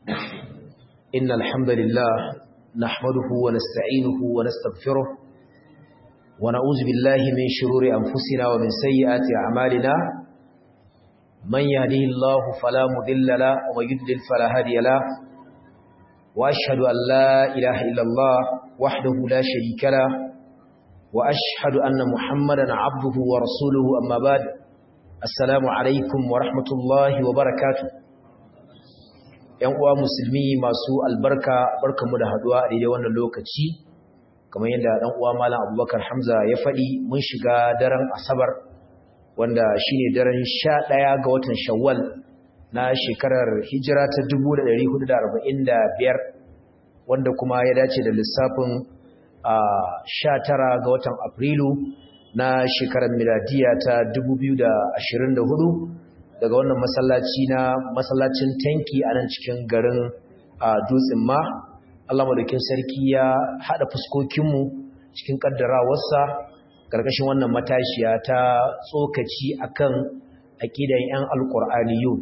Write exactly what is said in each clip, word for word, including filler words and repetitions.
إن الحمد لله نحمده ونستعينه ونستغفره ونعوذ بالله من شرور أنفسنا ومن سيئات أعمالنا من يهده الله فلا مضل له ومن يضلل فلا هادي له وأشهد أن لا إله إلا الله وحده لا شريك له وأشهد أن محمدا عبده ورسوله أما بعد السلام عليكم ورحمة الله وبركاته. ‘Yan uwa musulmi masu albarka barkamu da haduwa a daidai wannan lokaci kamar yadda ɗan uwa Malam Abubakar Hamza ya faɗi mun shiga daren Asabar wanda shine daren sha ɗaya ga watan Shawwal na shekarar hijira ta dubu da ɗari hudu da arba'in da biyar wanda kuma ya dace da lissafin sha tara ga watan Afrilu na shekarar miladiya ta dubu biyu da ashirin da hudu daga wannan masallaci na masallacin tanki a nan cikin garin Dutsen ma. Allah madaukakin sarki ya hada fuskokinmu cikin kaddarawarsa karkashin wannan matashiya ta tsokaci akan aqidan yan alqur'aniyun.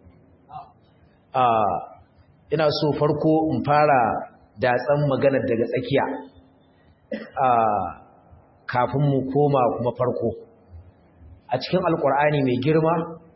a ina so farko in fara datsan maganar daga tsakiya a kafin mu koma kuma farko. A cikin alqur'ani mai girma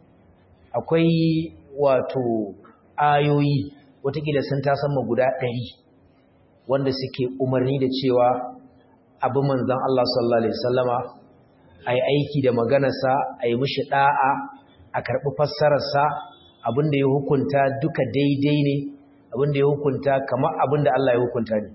akwai wato ayoyi watakila sun tasamma guda ɗari wanda suke umarni da cewa abu manzan Allah sallallahu Alaihi wasallama a yi aiki da maganarsa a yi mishi ɗa'a a karɓi fassararsa abinda ya hukunta duka daidai ne abinda ya hukunta kamar abinda Allah ya hukunta ne.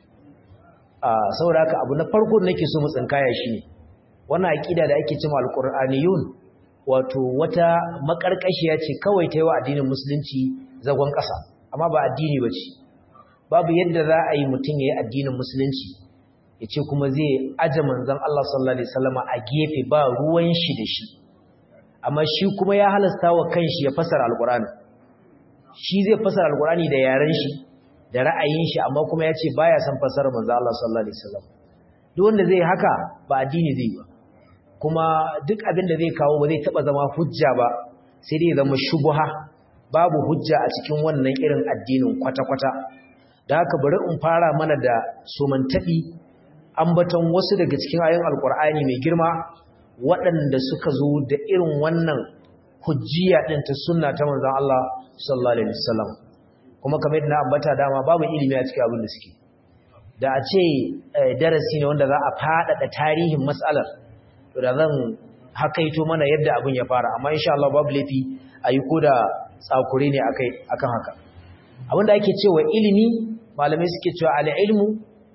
Saboda haka abu na farko da nake so mu tsinkaya shi ne wannan aƙida da ake cewa alƙur'aniyun wato wata makarkashiya ce kawai ta yi wa addinin musulunci zagon ƙasa amma ba addini ba ce. Babu yadda za a yi mutum ya yi addinin musulunci ya ce kuma zai aje manzon Allah sallallahu alaihi wasallam a gefe ba ruwan shi da shi amma shi kuma ya halasta wa kanshi ya fasara alqur'ani. Shi zai fasara alqur'ani da yaren shi da ra'ayin shi amma kuma ya ce baya son fasara manzon Allah sallallahu alaihi wasallam. Duk wanda zai haka ba addini zai ba kuma duk abin da zai kawo ba zai taba zama hujja ba sai dai zama shubha. Babu hujja a cikin wannan irin addinin kwata-kwata. Da haka bari in fara mana da somantabi ambaton wasu daga cikin ayoyin alkur'ani mai girma waɗanda suka zo da irin wannan hujjiya din ta sunna ta manzon Allah sallallahu alaihi wasallam. Kuma kamar yadda na ambata dama babu ilimi a cikin abin da suke. Da a ce darasi ne wanda za a faɗaɗa tarihin mas'alar to da zan hakaito mana yadda abin ya fara amma insha Allah babu laifi ayi koda tsakure ne akai akan haka. Abinda ake cewa ilimi malamai suke cewa al-ilmu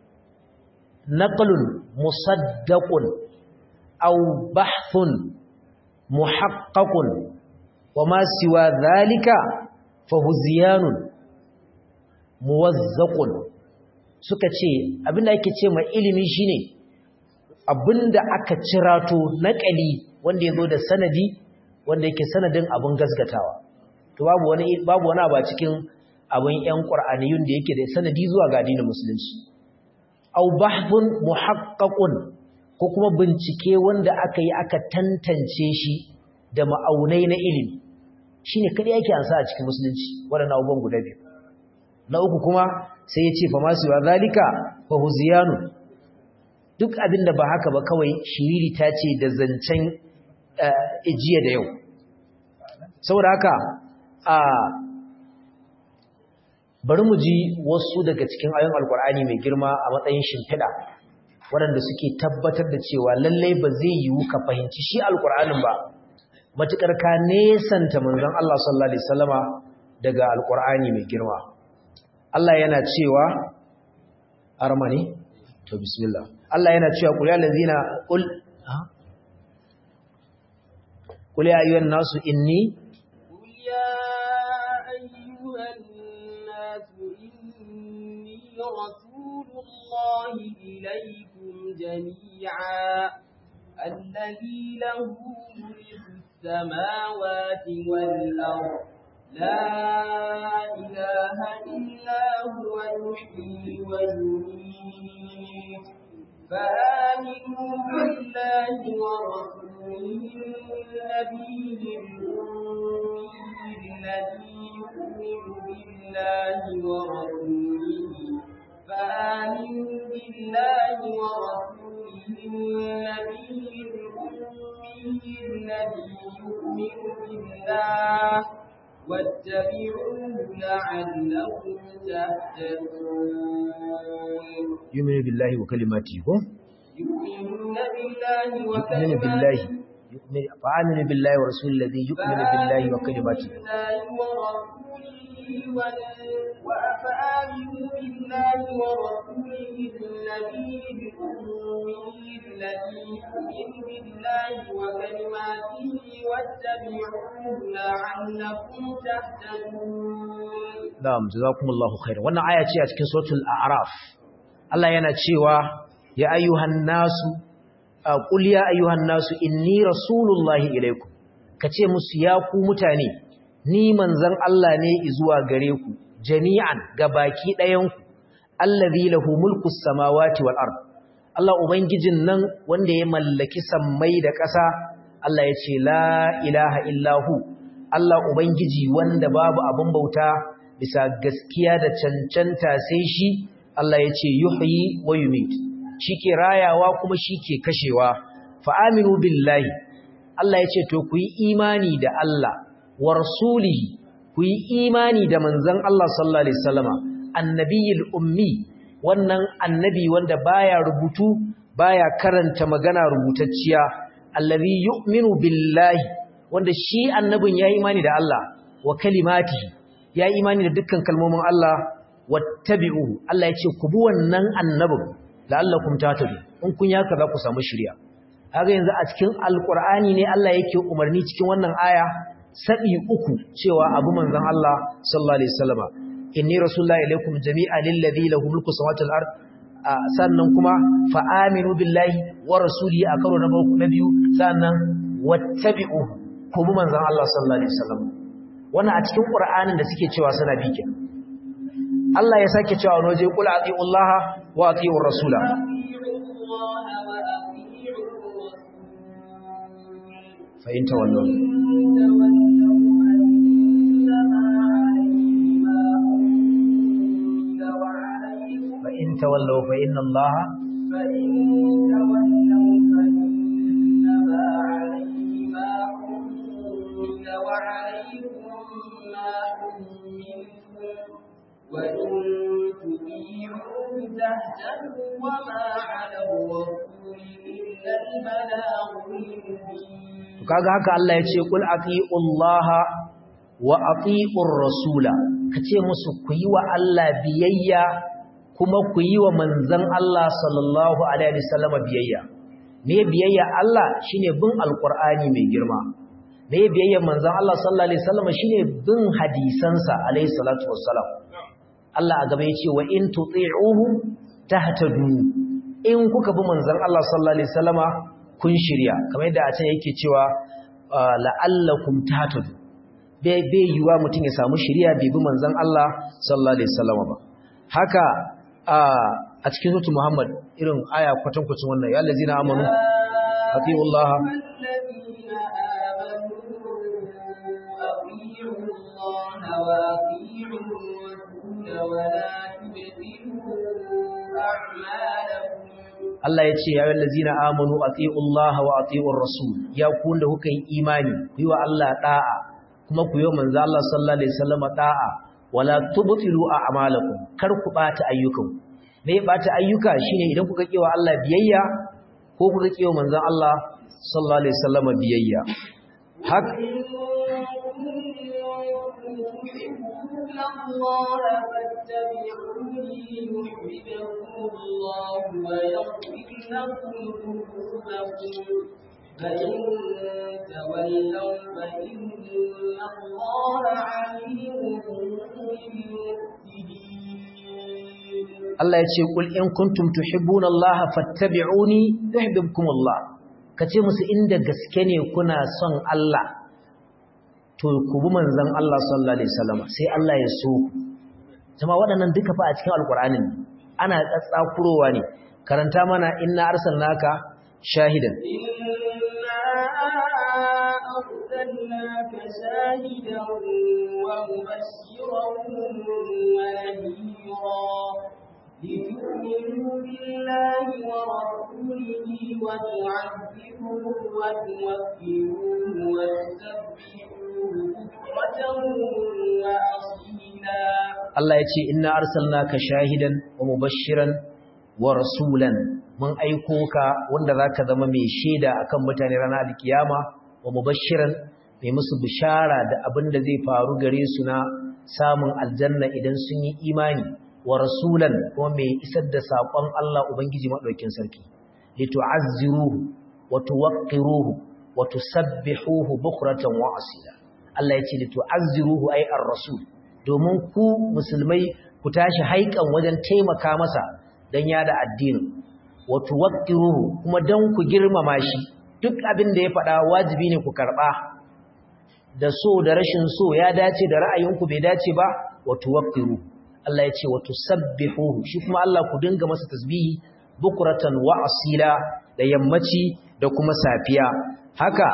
naqlun musaddaqun aw bahthun muhaqqaqun wama siwa dhalika fa huziyanun muwazzaqun. Suka ce abinda ake cewa ilimi shine abinda aka cirato naƙali wanda ya zo da sanadi wanda yake sanadin abin gasgatawa. To babu wani babu wani abu a cikin abin ƴan Qur'aniyun da yake da sanadi zuwa ga addinin musulunci. Aw bahthun muhaqqaqun ko kuma bincike wanda aka yi aka tantance shi da ma'aunai na ilimi. Shine kadai yake ansa a cikin musulunci wadannan abubuwan guda biyu. Na uku kuma sai ya ce fa masu wa zalika fa huziyanu. Duk abin da ba haka ba kawai shiriri ta ce da zancen ijiya da yau. Saboda haka a bari mu ji wasu daga cikin ayoyin alkur'ani mai girma a matsayin shimfiɗa waɗanda suke tabbatar da cewa lallai ba zai yiwu ka fahimci shi alkur'anin ba matuƙar ka nesanta manzon Allah sallallahu alaihi wasallama daga alkur'ani mai girma. Allah yana cewa armani to bismillah. Allah yana cewa qul ya allazina qul qul ya ayyuhan nasu inni qul ya ayyuhan nasu inni rasulullahi ilaykum jami'a alladhi lahu mulku samawati wal ard la ilaha illa huwa yuhyi wa yumiit فآمنوا بالله ورسوله النبي الأمي الذي يؤمن بالله ورسوله فآمنوا بالله ورسوله النبي الأمي الذي يؤمن بالله واتبعوه لعلكم تهتدون. يؤمن بالله وكلماته يؤمنون بالله يؤمن بالله يؤمن فآمنوا بالله ورسوله الذي يؤمن بالله وكلماته وأفآمنوا بالله ورسوله النبي الأمي الذي يؤمن بالله وكلماته واتبعوه لعلكم تهتدون. نعم جزاكم الله خيرا. wannan aya ce a cikin suratul a'raf. Allah yana cewa ya ayyuhan nasu qul ya ayyuhan nasu inni rasulullahi ilaikum, kace musu ya ku mutane ni manzon Allah ne zuwa gare ku jami'an gabaki ɗayan ku allazi lahu mulkus samawati wal ard. Allah ubangijin nan wanda ya mallaki sammai da ƙasa. Allah ya ce la ilaha illahu, Allah ubangiji wanda babu abin bauta bisa gaskiya da cancanta sai shi. Allah ya ce yuhyi wa yumit, shike rayawa kuma shike kashewa. Fa aminu billahi, Allah ya ce to ku yi imani da Allah, wa rasulihi, ku yi imani da manzon Allah sallallahu alaihi wasallama annabiyil ummi, wannan annabi wanda baya rubutu baya karanta magana rubutacciya, allazi yu'minu billahi, wanda shi annabin ya imani da Allah wa kalimatihi, ya imani da dukkan kalmomin Allah. Wattabi'uhu, Allah ya ce ku bi wannan annabin la'allakum tahtadun, in kun yaka za ku samu shiriya. Kaga yanzu a cikin alqur'ani ne Allah yake umarni cikin wannan aya sabi uku cewa abu manzon Allah sallallahu alaihi wasallama, inni rasulullahi ilaikum jami'an alladhi lahu mulku samawati wal ard. Sannan kuma fa aminu billahi wa rasulihi a karo na biyu, sannan wattabi'uhu, ku bi manzon Allah sallallahu alaihi wasallam. Wannan a cikin qur'anin da suke cewa suna bi kenan. Allah ya sake cewa wani waje kula atiullaha wa atiur rasula fa in tawallu fa in tawallu fa inna allaha fa in tawallu fa innama alayhi ma kunta wa alaykum ma kuntum وَإِن تُطِيعُوهُ تَهْتَدُوا وَمَا عَلَى الرَّسُولِ إِلَّا الْبَلَاغُ الْمُبِينُ. Kaga haka Allah ya ce kul atiullaha wa atiur rasula, kace musu ku yi wa Allah biyayya kuma ku yi wa manzon Allah sallallahu alaihi wasallam biyayya. Me biyayya Allah shine bin alqur'ani mai girma. Me biyayya manzon Allah sallallahu alaihi wasallam shine bin hadisansa alaihi salatu wassalam. Allah a gaba ya ce wa in tuti'uhu tahtadu, in kuka bi manzon Allah sallallahu alaihi wasallama kun shirya, kamar yadda a can yake cewa la'allakum tahtadu, bai bai yiwa mutum ya samu shirya bai bi manzon Allah sallallahu alaihi wasallama ba. Haka a cikin suratul Muhammad irin aya kwatankwacin wannan, ya allazina amanu atiullaha Allah ya ce ya yi lazina amanu a Allah wa a tsi'ur rasul, ya ku da kuka yi imani ku yi wa Allah ɗa'a kuma ku yi wa manzo Allah sallallahu alaihi wasallam ɗa'a, wala tubtilu a'malakum, kar ku ɓata ayyukan. Me ya ɓata ayyuka shine idan kuka ƙi wa Allah biyayya ko kuka ƙi wa manzo Allah sallallahu alaihi wasallam biyayya. Haka الله فاتبعوني يحببكم الله ويغفر لكم ذنوبكم فإن تولوا فإن الله عليم بالمفسدين. Allah ya ce kul in kuntum tuhibbuna Allah fattabi'uni yuhibbukum Allah, kace musu inda gaske ne kuna son Allah to ku bi manzon Allah sallallahu alaihi wasallam sai Allah ya so. Jama'a waɗannan duka fa a cikin alqur'anin ana tsatsakurowa ne. Karanta mana inna arsalnaka shahidan inna arsalnaka shahidan wa mubashiran wa كثيرا لتؤمنوا بالله ورسوله وتعذروه وتوكروه وتسبحوه بكرة وأصيلا. Allah ya ce inna arsalnaka shahidan wa mubashiran wa rasulan, mun aiko ka wanda zaka zama mai shaida akan mutane ranar alkiyama, wa mubashiran mai musu bishara da abin da zai faru gare su na samun aljanna idan sun yi imani, wa rasulan kuma mai isar da saƙon Allah Ubangiji maɗaukin sarki, litu'azziruhu wa tuwaqqiruhu wa tusabbihuhu bukratan wa asila. Allah ya ce litu'azziruhu ay ar-rasul, domin ku musulmai ku tashi haikan wajen taimaka masa dan yada addini, wa tuwaqqiruhu kuma dan ku girmama shi, duk abin da ya faɗa wajibi ne ku karɓa, da so da rashin so ya dace da ra'ayinku bai dace ba, wa tuwaqqiruhu. Allah ya ce wa tusabbihuhu, shi kuma Allah ku dinga masa tasbihi bukratan wa asila, da yammaci da kuma safiya. Haka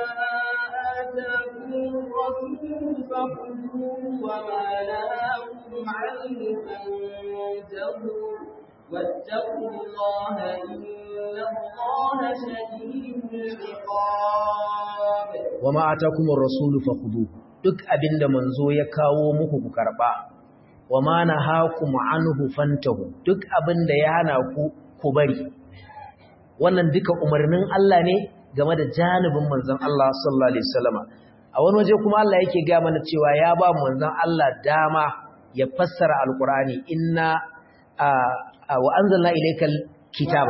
wa ma atakumur rasulu fakhuduhu, duk abinda manzo ya kawo muku ku karba. wa ma nahakum anhu fantahu, duk abinda ya hana ku ku bari. Wannan duka umarnin Allah ne game da janibin manzon Allah sallallahu alaihi wasallama. A wani waje kuma Allah yake ga mana cewa ya ba manzon Allah dama ya fassara alqur'ani, inna wa anzalna ilaykal kitaba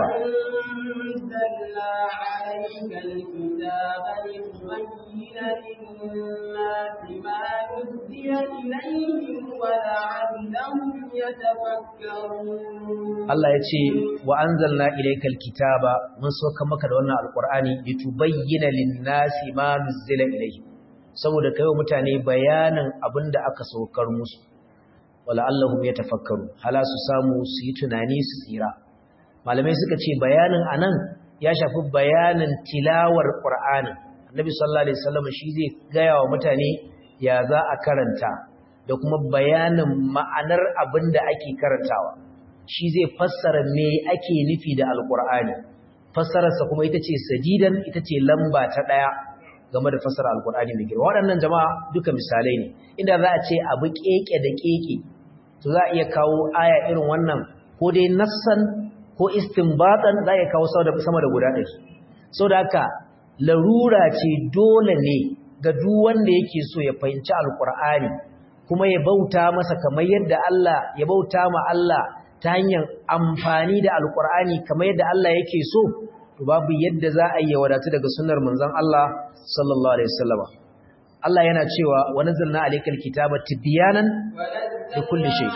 Allah ya ce wa anzalna ilaykal kitaba, mun soka maka da wannan alqur'ani litubayyana lin-nasi ma nuzila ilayhi, saboda kai mutane bayanin abinda aka saukar musu, wala allahum yatafakkaru, hala su samu su yi tunani su tsira. Malamai suka ce bayanin anan ya shafi bayanin tilawar qur'ani. Annabi sallallahu alaihi wasallam shi zai gaya wa mutane ya za a karanta, da kuma bayanin ma'anar abinda ake karantawa. Shi zai fassara me ake nufi da alqur'ani. Fassararsa kuma ita ce sadidan, ita ce lamba ta daya game da fassara alqur'ani mai girma. Waɗannan jama'a duka misalai ne. Inda za a ce abu keke da keke, to za a iya kawo aya irin wannan, ko dai nassan ko istinbatan za a iya kawo sama da guda ɗari. Saboda haka larura ce, dole ne ga duk wanda yake so ya fahimci alqur'ani kuma ya bauta masa kamar yadda Allah ya bauta ma Allah ta hanyar amfani da alqur'ani kamar yadda Allah yake so, to babu yadda za a yi wadatu daga sunnar manzon Allah sallallahu alaihi wasallam. Allah yana cewa wa nazzalna alaykal kitaba tibyanan li kulli shay.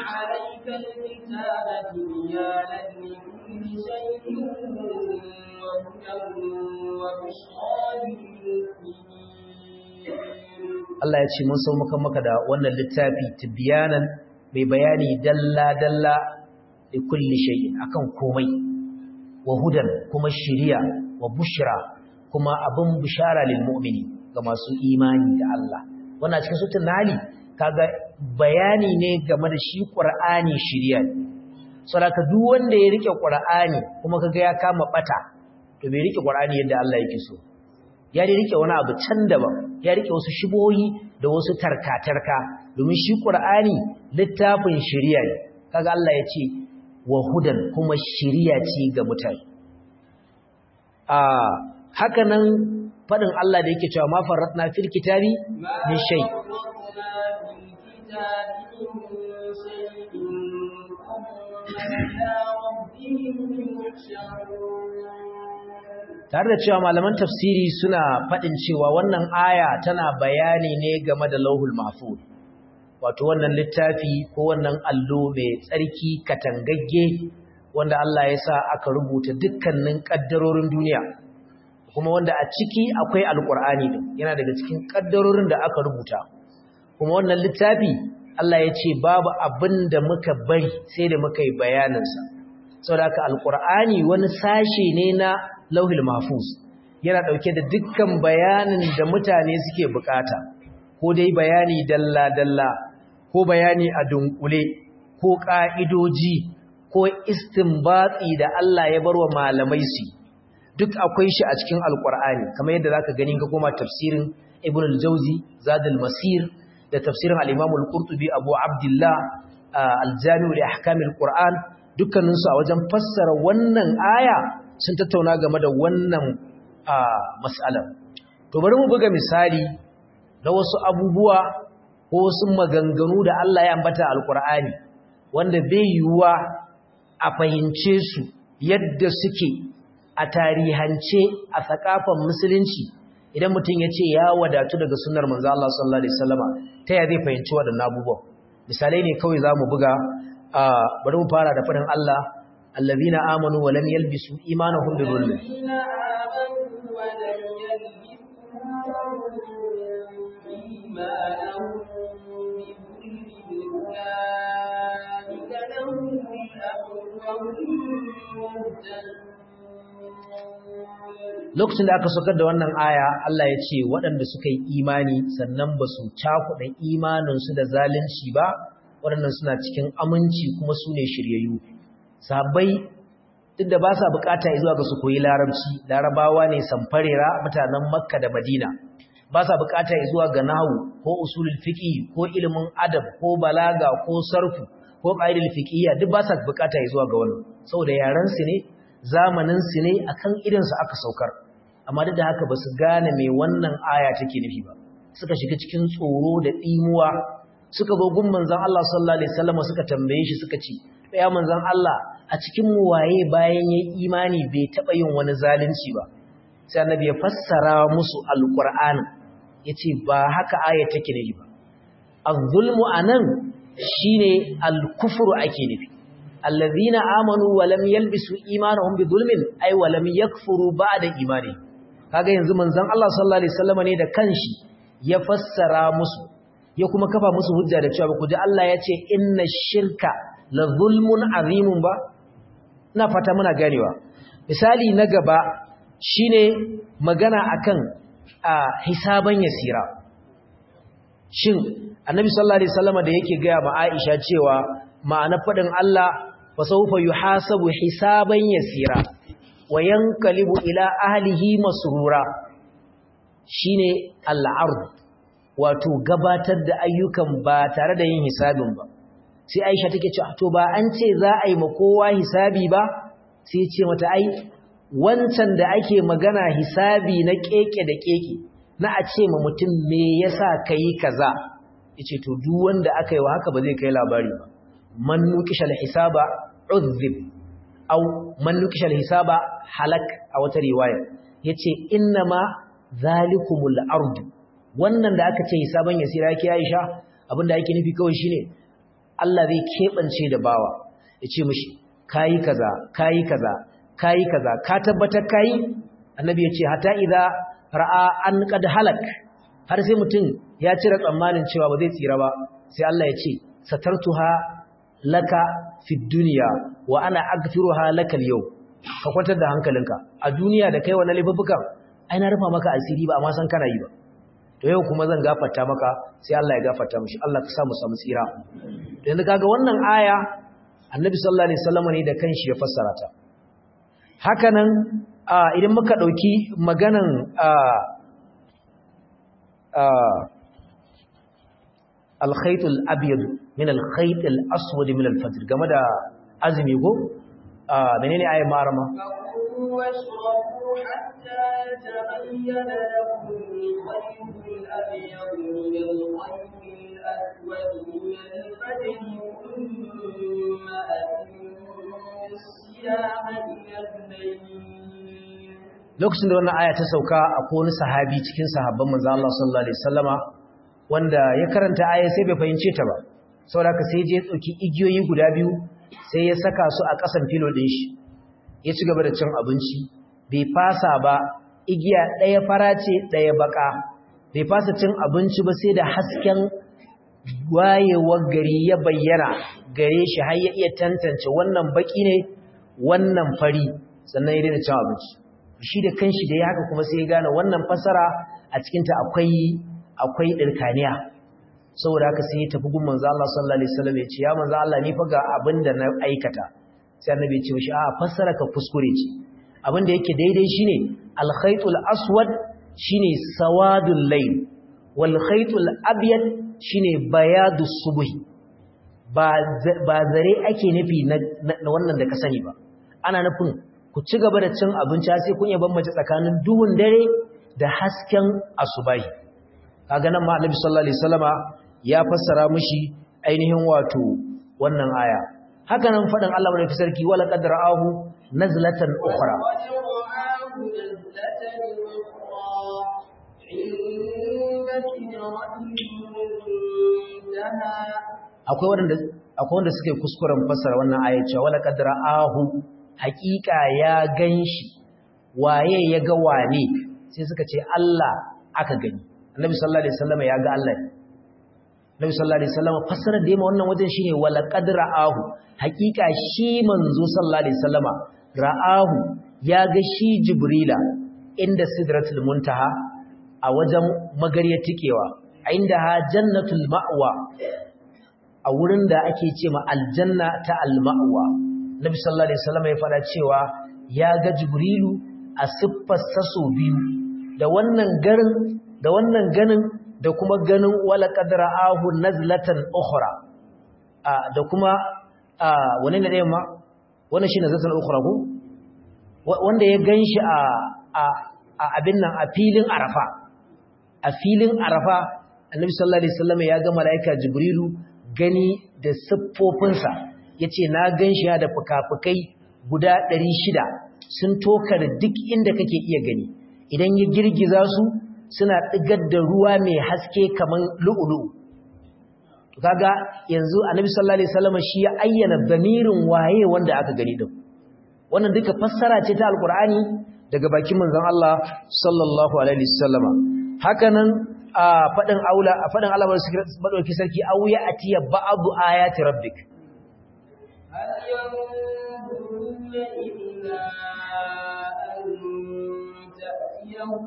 Allah ya ce mun sau maka maka da wannan littafi tibyanan, mai bayani dalla dalla li kulli shay, akan komai, wa hudan kuma shiriya, wa bushra kuma abin bishara lil mu'mini, ga masu imani da Allah. Wannan cikin suratul Nahl kaga bayani ne game da shi Qur'ani shiriya ne. Saboda duk wanda ya rike Qur'ani kuma kaga ya kama bata, to bai rike Qur'ani yadda Allah yake so. Ya rike wani abu can daban, ya rike wasu shibohi da wasu tarka-tarka, domin shi Qur'ani littafin shiriya ne. Kaga Allah ya ce wa hudan kuma shiriya ce ga mutane. A haka nan fadin Allah da yake cewa ma farratna fil kitabi min shay, tare da cewa malaman tafsiri suna fadin cewa wannan aya tana bayani ne game da lauhul mahfuz, wato wannan littafi ko wannan allo mai tsarki katangagge wanda Allah ya sa aka rubuta dukkanin kaddarorin duniya, kuma wanda a ciki akwai alkur'ani din, yana daga cikin kaddarorin da aka rubuta. Kuma wannan littafi Allah ya ce babu abin da muka bari sai da muka yi bayaninsa. Saboda haka alkur'ani wani sashe ne na lauhul mahfuz, yana dauke da dukkan bayanin da mutane suke bukata, ko dai bayani dalla dalla, ko bayani a dunkule, ko ƙa'idoji ko istinbatsi da Allah ya barwa malamai su duk akwai shi a cikin alƙur'ani kamar yadda zaka gani ka koma tafsirin Ibn al-Jawzi Zadul Masir da tafsirin al-Imam al-Qurtubi Abu Abdullah al-Jami' li ahkam al-Qur'an dukkanin su a wajen fassara wannan aya sun tattauna game da wannan mas'alar to bari mu buga misali da wasu abubuwa ko wasu maganganu da Allah ya ambata al-Qur'ani wanda bai yiwuwa a fahimce su yadda suke a tarihance a sakafan musulunci idan mutum ya ce ya wadatu daga sunnar manzo Allah sallallahu alaihi wasallama ta ya zai fahimci wadannan abubuwan misalai ne kawai zamu buga bari mu fara da fadin Allah allazina amanu wa lam yalbisu imanahum bi dhulm lokacin da aka saukar da wannan aya Allah ya ce waɗanda suka yi imani sannan ba su cakuɗa imaninsu da zalunci ba waɗannan suna cikin aminci kuma su ne shiryayyu sahabbai duk da ba sa bukata zuwa ga su koyi larabci larabawa ne samfarera mutanen makka da madina ba sa bukata zuwa ga nahwu ko usulul fiqh ko ilimin adab ko balaga ko sarfu ko qaidul fiqhiyya duk ba sa bukata zuwa ga wannan saboda yaran su ne zamanin su ne akan irin su aka saukar amma duk da haka ba su gane me wannan aya take nufi ba suka shiga cikin tsoro da dimuwa suka zo gun manzon Allah sallallahu alaihi wasallam suka tambaye shi suka ce ya manzon Allah a cikin mu waye bayan yayin imani bai taba yin wani zalunci ba sai annabi ya fassara musu alqur'ani yace ba haka aya take nufi ba az-zulmu anan shine al-kufru ake nufi allazina amanu wa lam yalbisu imanahum bi zulmin ay wa lam yakfuru ba'da imani kaga yanzu manzon Allah sallallahu alaihi wasallam ne da kanshi ya fassara musu ya kuma kafa musu hujja da cewa ku ji Allah ya ce inna shirka la zulmun azimun ba ina fata muna ganewa misali na gaba shine magana akan a hisaban yasira shin annabi sallallahu alaihi wasallam da yake ga ma Aisha cewa ma'ana fadin Allah fa sawfa yuhasabu hisaban yasira wa yanqalibu ila ahlihi masrura shine al-ard wato gabatar da ayyukan ba tare da yin hisabin ba sai Aisha take cewa to ba an ce za a yi ma kowa hisabi ba sai ce mata ai wancan da ake magana hisabi na keke da keke na a ce ma mutum me yasa kai kaza yace to duk wanda aka yi wa haka ba zai kai labari ba man nukisha hisaba uzib aw man nukisha hisaba halak a wata riwaya yace innama zalikumul ardu wannan da aka ce hisaban yasira yake Aisha abinda yake nufi kawai shine Allah zai kebance da bawa yace mishi kai kaza kai kaza kai kaza ka tabbatar kai annabi yace hatta idza ra'a an qad halak har sai mutum ya cire tsammanin cewa ba zai tsira ba sai Allah ya ce satartuha laka fid dunya wa ana aghfiruha laka al-yawm ka kwantar da hankalinka a duniya da kai wannan laifukan ai na rufa maka asiri ba amma san kana yi ba to yau kuma zan gafarta maka sai Allah ya gafarta mishi Allah ka sa mu samu tsira yanzu kaga wannan aya Annabi sallallahu alaihi wasallam ne da kanshi ya fassara ta hakanan idan muka dauki maganan al-khayt al-abyad min al-khayt al-aswad min al-fajr game da azumi ko menene ayar marama حتى يتبين لكم الخيط الأبيض من الخيط الأسود من الفجر ثم أتموا الصيام إلى الليل. lokacin da wannan aya ta sauka akwai wani sahabi cikin sahabban manzo Allah sallallahu alaihi wasallama wanda ya karanta aya sai bai fahimce ta ba saboda ka sai je ya dauki igiyoyi guda biyu sai ya saka su a ƙasan filo din shi ya ci gaba da cin abinci bai fasa ba igiya ɗaya fara ce ɗaya baka bai fasa cin abinci ba sai da hasken wayewar gari ya bayyana gare shi har ya iya tantance wannan baki ne wannan fari sannan ya daina cin abinci shi da kanshi da ya haka kuma sai ya gane wannan fasara a cikinta akwai akwai ɗirkaniya saboda haka sai ya tafi gun manzo Allah sallallahu alaihi wasallam ya ce ya manzo Allah ni fa ga abinda na aikata sai annabi ya ce mishi a fassara ka kuskure ce abinda yake daidai shine al-khaytul aswad shine sawadul layl wal khaytul abyad shine bayadus subhi ba ba zare ake nufi na wannan da ka sani ba ana nufin ku ci gaba da cin abinci sai kun yi bambance tsakanin duhun dare da hasken asubahi kaga nan ma annabi sallallahu alaihi wasallama ya fassara mishi ainihin wato wannan aya haka nan fadin Allah mai sarki wala qadra'ahu nazlatan ukhra akwai wanda akwai wanda suke kuskuren fassara wannan aya cewa wala qadra'ahu haqiqa ya ganshi waye ya ga wane sai suka ce Allah aka gani annabi sallallahu alaihi wasallam ya ga Allah Nabi sallallahu alaihi wasallam fassarar da yayin wannan wajen shine wala qad ra'ahu hakika shi manzo sallallahu alaihi wasallama ra'ahu ya ga shi jibrila inda sidratul muntaha a wajen magariyar tikewa inda ha jannatul ma'wa a wurin da ake cewa aljanna ta al-ma'wa Nabi sallallahu alaihi wasallama ya fada cewa ya ga jibrilu a siffar saso biyu da wannan garin da wannan ganin da kuma ganin wala qadra ahu nazlatan ukhra da kuma wani ne dai ma wannan shine nazlatan ukhra ko wanda ya ganshi a a abin nan a filin arafa a filin arafa annabi sallallahu alaihi wasallam ya ga malaika jibrilu gani da siffofinsa yace na ganshi da fukafukai guda ɗari shida sun tokar duk inda kake iya gani idan ya girgiza su suna ɗigar da ruwa mai haske kaman lu'ulu'u kaga yanzu annabi sallallahu alaihi wasallam shi ya ayyana damirin waye wanda aka gani din wannan duka fassara ce ta alqur'ani daga bakin manzon Allah sallallahu alaihi wasallam hakanan a fadin aula a fadin Allah madauki sarki au ya atiya ba'du ayati rabbik hal yanzuruna illa an ta'tiyahum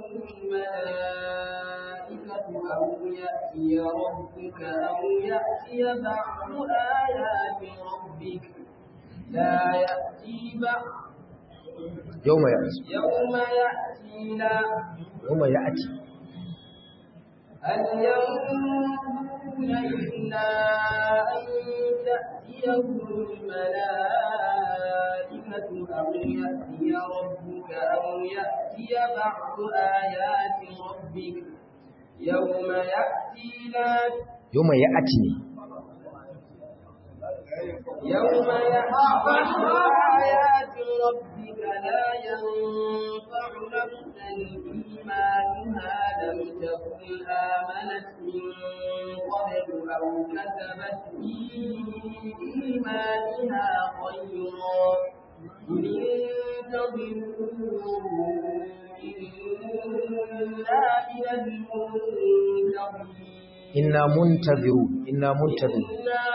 أو يأتي ربك أو يأتي بعض آيات ربك لا يأتي بعض يوم يأتي يوم يأتي لا يوم يأتي هل ينظرون إلا أن تأتيهم الملائكة أو يأتي ربك أو يأتي بعض آيات ربك يوم يأتي لا يوم يأتي يوم يأتي آيات ربك لا ينفع نفسا إيمانها لم تكن آمنت من قبل أو كسبت في إيمانها خيرا قل انتظروا inna muntazirun inna muntazirun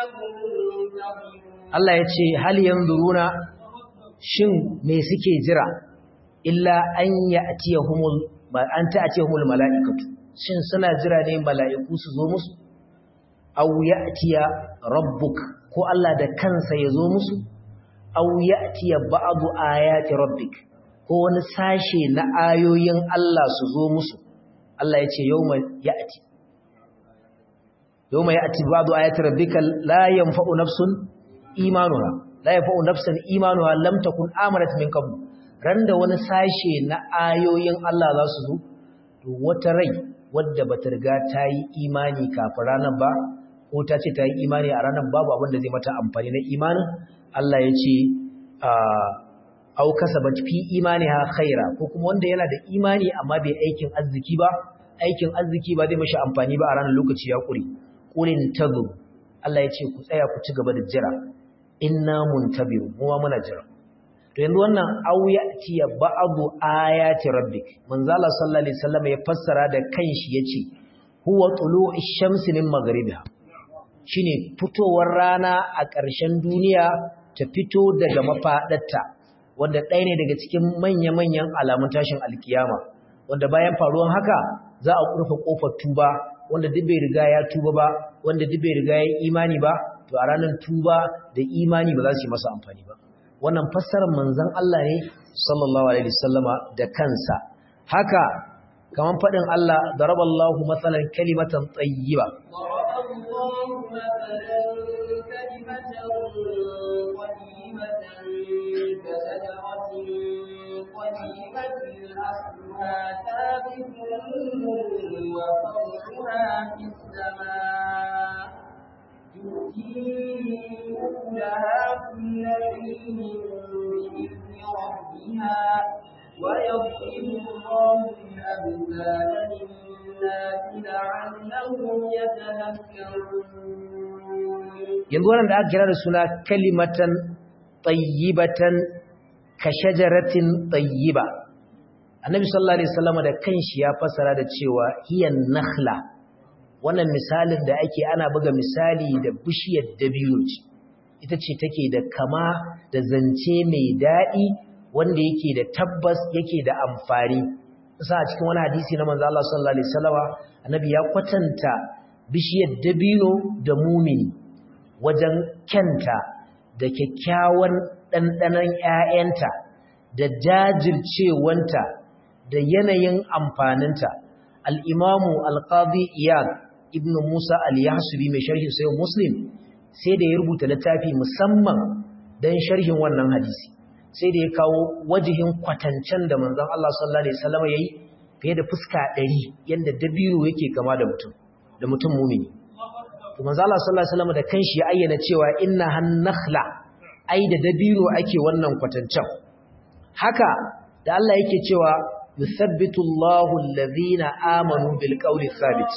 Allah ya ce hal yanzuruna shin me suke jira illa an ya'tiyahumul an ta'tiyahumul mala'ikatu shin suna jira ne mala'iku su zo musu aw ya'tiya rabbuk ko Allah da kansa ya zo musu aw ya'tiya ba'du ayati rabbik ko wani sashe na ayoyin Allah su zo musu Allah ya ce yawma ya'ti yawma ya'ti ba'du ayati rabbika la yanfa'u nafsun imanuha la yanfa'u nafsan imanuha lam takun amanat min qabl randa wani sashe na ayoyin Allah za su zo to wata rai wadda bata riga ta yi imani kafin ranar ba ko ta ce ta yi imani a ranar babu abin da zai mata amfani na imanin Allah ya ce a au kasabat fi imaniha khaira ko kuma wanda yana da imani amma bai aikin arziki ba aikin arziki ba zai mashi amfani ba a ranar lokaci ya kure kurin tazu Allah ya ce ku tsaya ku ci gaba da jira inna muntabiru mu ma muna jira to yanzu wannan au yati ba'du ayati rabbik manzo Allah sallallahu alaihi wasallam ya fassara da kanshi yace huwa tulu'i shamsi min maghribiha shine fitowar rana a ƙarshen duniya ta fito daga mafadarta wanda ɗaya ne daga cikin manya-manyan alamun tashin alkiyama wanda bayan faruwan haka za a kurfa kofar tuba wanda duk bai riga ya tuba ba wanda duk bai riga ya imani ba to a ranar tuba da imani ba za su yi masa amfani ba wannan fassarar manzon Allah ne sallallahu alaihi wasallama da kansa haka kaman fadin Allah daraballahu mathalan kalimatan tayyiba ويضرب الله الأمثال للناس لعلهم يتذكرون yanzu wannan da aka kira da suna kalimatan tayyibatan ka shajaratin tayyiba annabi sallallahu alaihi wasallam da kanshi ya fasara da cewa hiyan nakhla wannan misalin da ake ana buga misali da bishiyar dabino ce ita ce take da kama da zance mai dadi wanda yake da tabbas yake da amfani kusa a cikin wani hadisi na manzo Allah sallallahu alaihi wasallama annabi ya kwatanta bishiyar dabino da mumini wajen kyanta da kyakkyawan dandanan ƴaƴanta da jajircewanta da yanayin amfaninta al-imamu al-qadi iyad ibn musa al-yahsubi mai sharhin sahih muslim sai da ya rubuta littafi musamman dan sharhin wannan hadisi sai da ya kawo wajihin kwatancen da manzon Allah sallallahu alaihi wasallam yayi fiye da fuska ɗari yanda dabino yake kama da mutum da mutum mumini to manzon Allah sallallahu alaihi wasallam da kanshi ya ayyana cewa inna han-nakhla ai da dabino ake wannan kwatancen haka da Allah yake cewa yuthabbitu Allahu alladhina amanu bil qawli thabit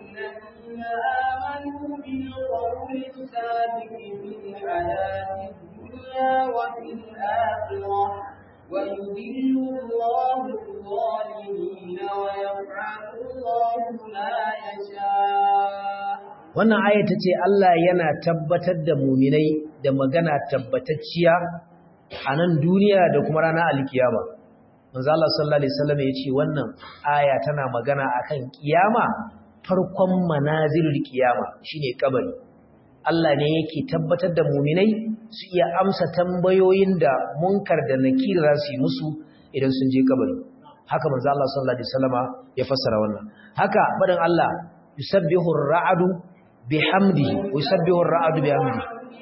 وفي الآخرة ويذل الله الظالمين ويفعل الله ما يشاء wannan aya tace Allah yana tabbatar da mu'minai da magana tabbatacciya a nan duniya da kuma ranar alkiyama manzo Allah sallallahu alaihi wasallam yace wannan aya tana magana akan kiyama farkon manazilul kiyama shine kabari Allah ne yake tabbatar da mu'minai su iya amsa tambayoyin da munkar da nakir za su yi musu idan sun je kabari haka manzo Allah sallallahu alaihi wasallama ya fassara wannan haka badan Allah yusabbihu ar-ra'du bihamdihi wa yusabbihu ar-ra'du bihamdihi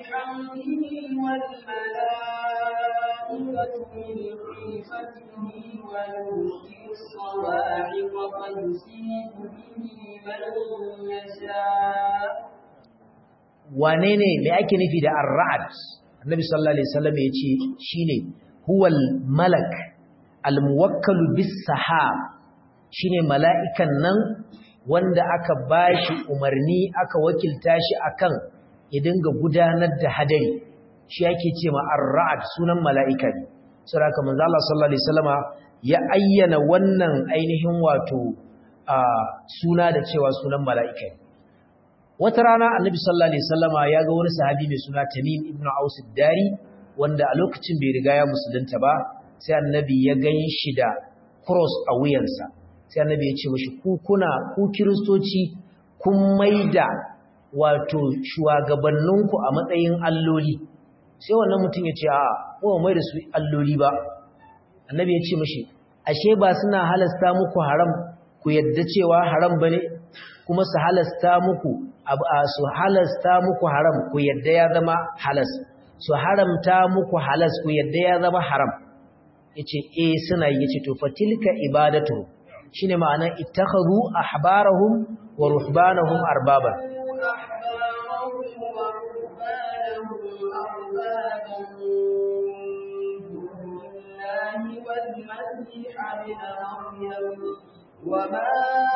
wane ne me ake nufi da ar-ra'd annabi sallallahu alaihi wasallam yace shine huwal malak al-muwakkalu bis-sahab shine mala'ikan nan wanda aka bashi umarni aka wakilta shi akan ya dinga gudanar da hadari shi yake cewa ar-ra'd sunan mala'ika ne saboda manzo Allah sallallahu alaihi wasallama ya ayyana wannan ainihin wato suna da cewa sunan mala'ika ne wata rana annabi sallallahu alaihi wasallama ya ga wani sahabi mai suna Tamim ibn Aus ad-Dari wanda a lokacin bai riga ya musulunta ba sai annabi ya gan shi da cross a wuyansa sai annabi ya ce mishi ku kuna ku kristoci kun maida wato shugabanninku a matsayin alloli sai wannan mutum ya ce a ko mai da su alloli ba annabi ya ce mishi ashe ba suna halasta muku haram ku yadda cewa haram bane kuma su halasta muku su halasta muku haram ku yadda ya zama halas su haramta muku halas ku yadda ya zama haram yace eh suna yace to fatilka ibadatu shine ma'anar ittakhadhu ahbarahum wa ruhbanahum arbaban وما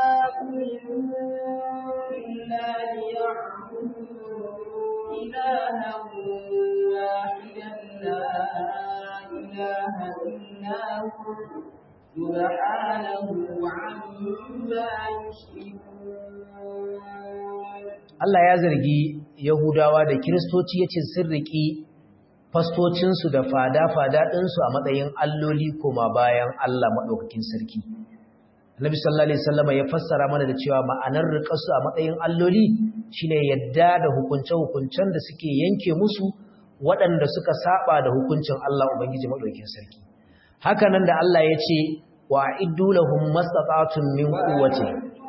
أمروا إلا ليعبدوا إلها واحدا لا إله إلا هو سبحانه عما يشركون Allah ya zargi Yahudawa da Kiristoci yace sun riki fastocinsu da fada-fada ɗinsu a matsayin alloli koma bayan Allah maɗaukakin sarki. Annabi sallallahu alaihi wasallam ya fassara mana da cewa ma'anar riƙarsu a matsayin alloli shine yadda da hukunce-hukuncen da suke yanke musu waɗanda suka saba da hukuncin Allah Ubangiji madaukakin sarki. Haka nan da Allah ya ce wa iddu lahum mastata'tum min quwwati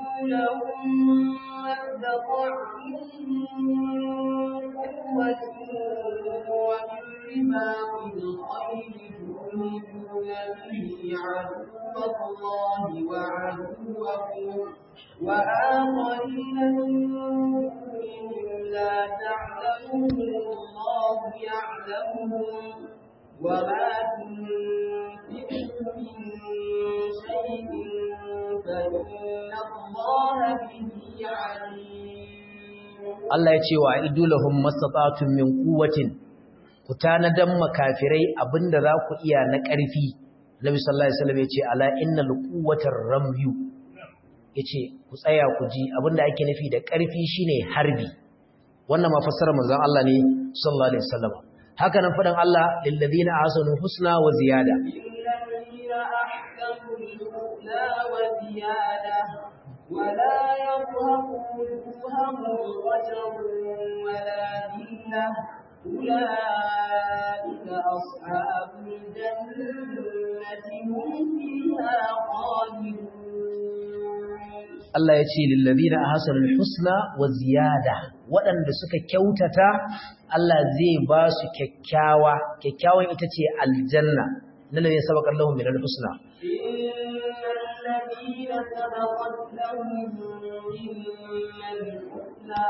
الله وعدوكم وآخرين منهم لا تعلمون الله يعلمهم وما تنفقوا من شيء فإن الله به عليم. الله يتي وأعدوا لهم ما استطعتم من قوة كتاندا مكافري أبند ذاك إيا نكرفي. Nabi sallallahu alaihi wasallam yace ala innal quwwatar ramyu yace ku tsaya ku ji abinda ake nufi da ƙarfi shine harbi wannan ma fassara manzon Allah ne sallallahu alaihi wasallam haka nan fadan Allah lil ladina ahsanu husna wa ziyada lil ladina ahsanu husna wa ziyada wa la yadhhabu wujuhahum wajhun wa la dhillah أولئك أصحاب الجنة هم فيها خالدون. الله يجزي للذين أحسنوا الحسنى وزيادة waɗanda suka kyautata Allah zai ba su kyakkyawa kyakkyawan ita ce aljanna lallai sabaqat lahum min al-husna innal ladina sabaqat lahum min al-husna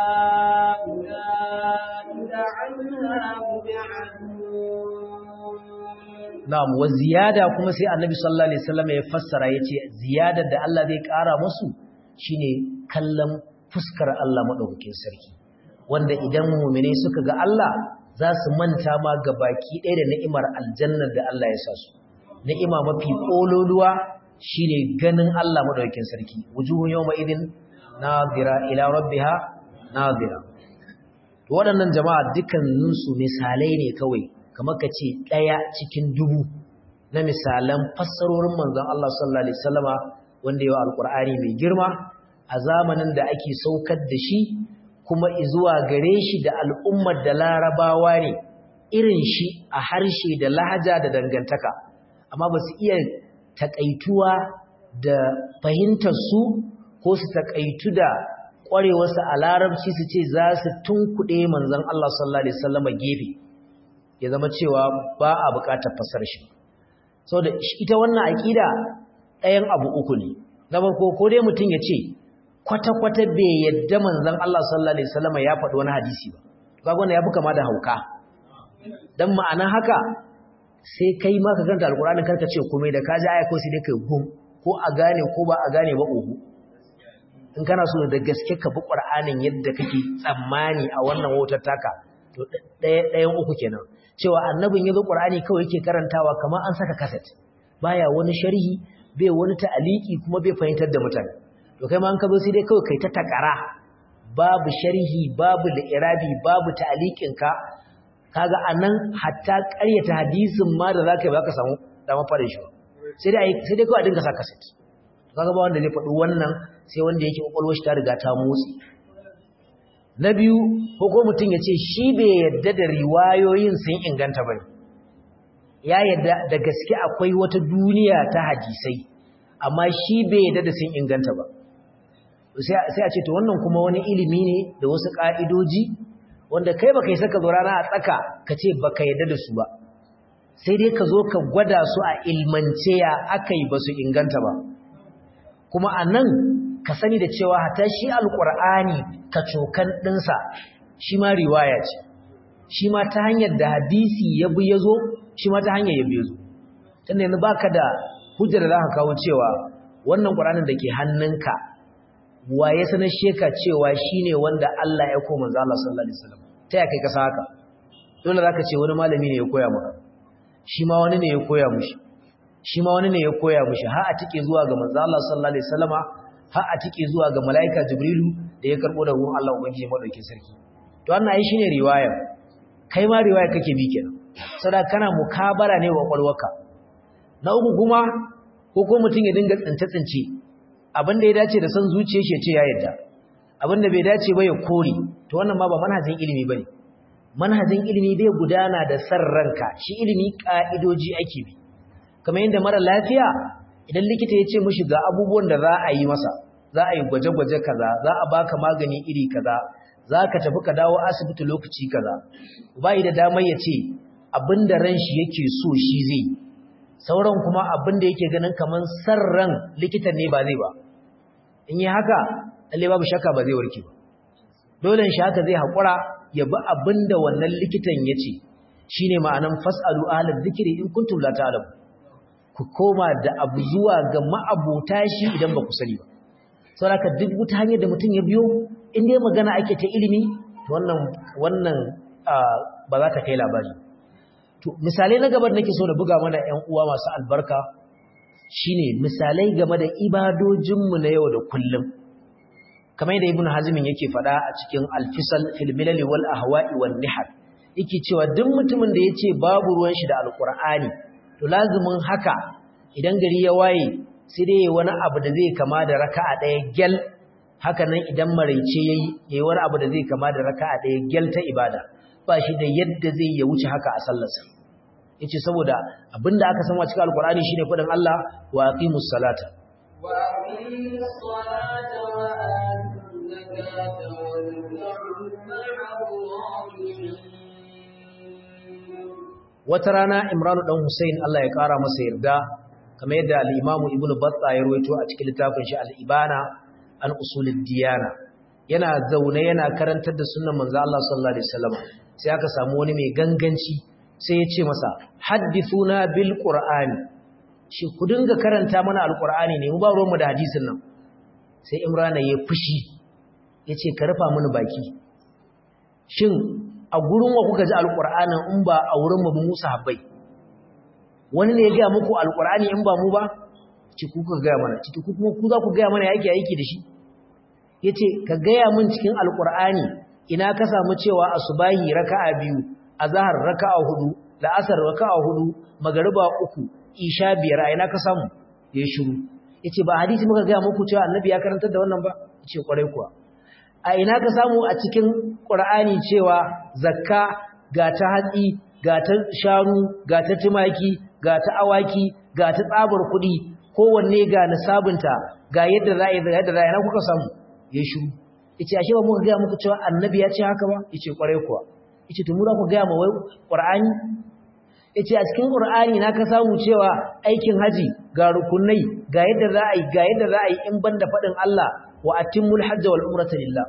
Na'am wa ziyada kuma sai Annabi sallallahu alaihi wasallam ya fassara yace ziyadar da Allah zai ƙara musu shine kallon fuskar Allah madaukakin sarki wanda idan mu'mine suka ga Allah za su manta ma gabaki ɗaya da ni'imar aljannar da Allah ya sa su ni'ima mafi kololuwa shine ganin Allah madaukakin sarki wujuhun yawma idin nadira ila rabbiha nadira waɗannan jama'a dukkaninsu misalai ne kawai kamar ka ce ɗaya cikin dubu na misalan fassarorin manzon Allah sallallahu alaihi wasallama wanda yawa alqur'ani mai girma a zamanin da ake saukar da shi kuma zuwa gare shi da al'ummar da larabawa ne irin shi a harshe da lahaja da dangantaka amma ba su iya takaituwa da fahimtar su ko su takaitu da ƙwarewarsa a larabci su ce za su tunkuɗe manzon Allah sallallahu alaihi wasallama gefe ya zama cewa ba a buƙatar fasar shi saboda ita wannan aqida ɗayan abu uku ne na farko ko dai mutum ya ce kwata-kwata bai yadda manzon Allah sallallahu alaihi wasallama ya faɗi wani hadisi ba kaga wannan yafi kama da hauka dan ma'ana haka sai kai ma ka karanta alqur'ani karka ce komai da kaji aya ko sai dai kai gum ko a gane ko ba a gane ba uhu in kana so da gaske ka bi Qur'anin yadda kake tsammani a wannan wutar taka to ɗaya ɗayan uku kenan cewa annabin yazo Qur'ani kawai yake karantawa kamar an saka cassette baya wani sharhi bai wani ta'aliki kuma bai fahimtar da mutane to kai ma an ka zo sai dai kawai kai ta takara babu sharhi babu li'irabi babu ta'alikin ka kaga anan hatta ƙaryata hadisin ma da zaka yi ba ka samu dama fara shi sai dai sai dai kawai a dinga saka cassette kaga ba wanda zai faɗi wannan sai wanda yake kokolwar shi ta riga ta motsi na biyu ko ko mutum ya ce shi bai yadda da riwayoyin sun inganta bane ya yadda da gaske akwai wata duniya ta hadisai amma shi bai yadda da sun inganta ba sai a ce to wannan kuma wani ilimi ne da wasu ka'idoji wanda kai baka yi saka zo rana a tsaka ka ce baka yadda da su ba sai dai ka zo ka gwada su a ilmance ya akai ba su inganta ba kuma a nan ka sani da cewa hata shi alƙur'ani ka cokan ɗinsa shi ma riwaya ce shi ma ta hanyar da hadisi ya bi ya zo shi ma ta hanyar ya bi ya zo tunda yanzu ba ka da hujjar da za ka kawo cewa wannan ƙur'anin da ke hannunka wa ya sanar sheka cewa shi ne wanda Allah ya koma za Allah sallallahu alaihi wasallam ta ya kai kasa haka dole za ka ce wani malami ne ya koya maka shi ma wani ne ya koya mushi shi ma wani ne ya koya mushi har a tike zuwa ga manzo Allah sallallahu alaihi wasallama har a tike zuwa ga malaika Jibrilu da ya karbo da ruwan Allah ubangiji madaukakin sarki to wannan ai shine riwaya kai ma riwaya kake bi kenan saboda kana mukabara ne wa kwalwarka na uku kuma ko ko mutum ya dinga tsince-tsince abin da ya dace da san zuciyar shi ya ce ya yarda abin da bai dace ba ya kore to wannan ma ba manhajin ilimi bane manhajin ilimi bai gudana da san ranka shi ilimi ka'idoji ake bi kamar yadda mara lafiya idan likita ya ce mishi ga abubuwan da za a yi masa za a yi gwaje-gwaje kaza za a baka magani iri kaza za ka tafi ka dawo asibiti lokaci kaza bai da damar ya ce abinda ran shi yake so shi zai sauran kuma abinda yake ganin kaman sarran likitan ne ba zai ba in yi haka lalle babu shakka ba zai warke ba dole shi haka zai hakura ya bi abinda wannan likitan ya ce shine ma'anan fasalu ahlal zikri in kuntum la ta'lamun ku koma da abu zuwa ga ma'abota shi idan ba ku sani ba saboda duk wata hanyar da mutum ya biyo in dai magana ake ta ilimi wannan wannan ba za ta kai labari to misalai na gaba da nake so na buga mana ƴan uwa masu albarka shine misalai game da ibadojin mu na yau da kullum kamar yadda ibnu hazim yake faɗa a cikin al-fisal fil milal wal ahwa'i wan nihal yake cewa duk mutumin da yace babu ruwan shi da alqur'ani to lazimin haka idan gari ya waye sai dai wani abu da zai kama da raka'a ɗaya gyal haka nan idan maraice yayi yayi wani abu da zai kama da raka'a ɗaya gyal ta ibada ba shi da yadda zai ya wuce haka a sallarsa yace saboda abinda aka san a cikin alqur'ani shine fadin Allah wa aqimus salata wa aqimus salata wa atuz zakata wata rana Imran dan Hussein Allah ya kara masa yarda kamar yadda al-Imam Ibn Battah ya rawaito a cikin littafin shi al-Ibana an usulid diyana yana zaune yana karantar da sunnan manzo Allah sallallahu alaihi wasallam sai aka samu wani mai ganganci sai ya ce masa hadithuna bil qur'ani shi ku dinga karanta mana al-qur'ani ne mu ba ruwan mu da hadisin nan sai Imran ya fushi yace ka rufa mini baki shin a gurin wa kuka ji alqur'anin in ba a wurin mu mu sahabbai wani ne ya ga muku alqur'ani in ba mu ba ci ku ka ga mana ci ku kuma ku za ku ga mana yake aiki da shi yace ka ga ya mun cikin alqur'ani ina ka samu cewa asubahi raka'a biyu azhar raka'a hudu la'asar raka'a hudu magriba uku isha biyar ina ka samu yayi shiru yace ba hadisi muka ga muku cewa annabi ya karantar da wannan ba yace kwarai kuwa a ina ka samu a cikin qur'ani cewa zakka ga ta hatsi ga ta shanu ga ta tumaki ga ta awaki ga ta tsabar kudi kowanne ga nisabinta ga yadda za a yi yadda za a yi na kuka samu ya shiru yace ashe ba muka ga muku cewa annabi ya ce haka ba yace kwarai kuwa yace to mu za ku ga mu wai qur'ani yace a cikin qur'ani na ka samu cewa aikin haji ga rukunai ga yadda za a yi ga yadda za a yi in banda fadin Allah wa atimmul hajja wal umrata lillah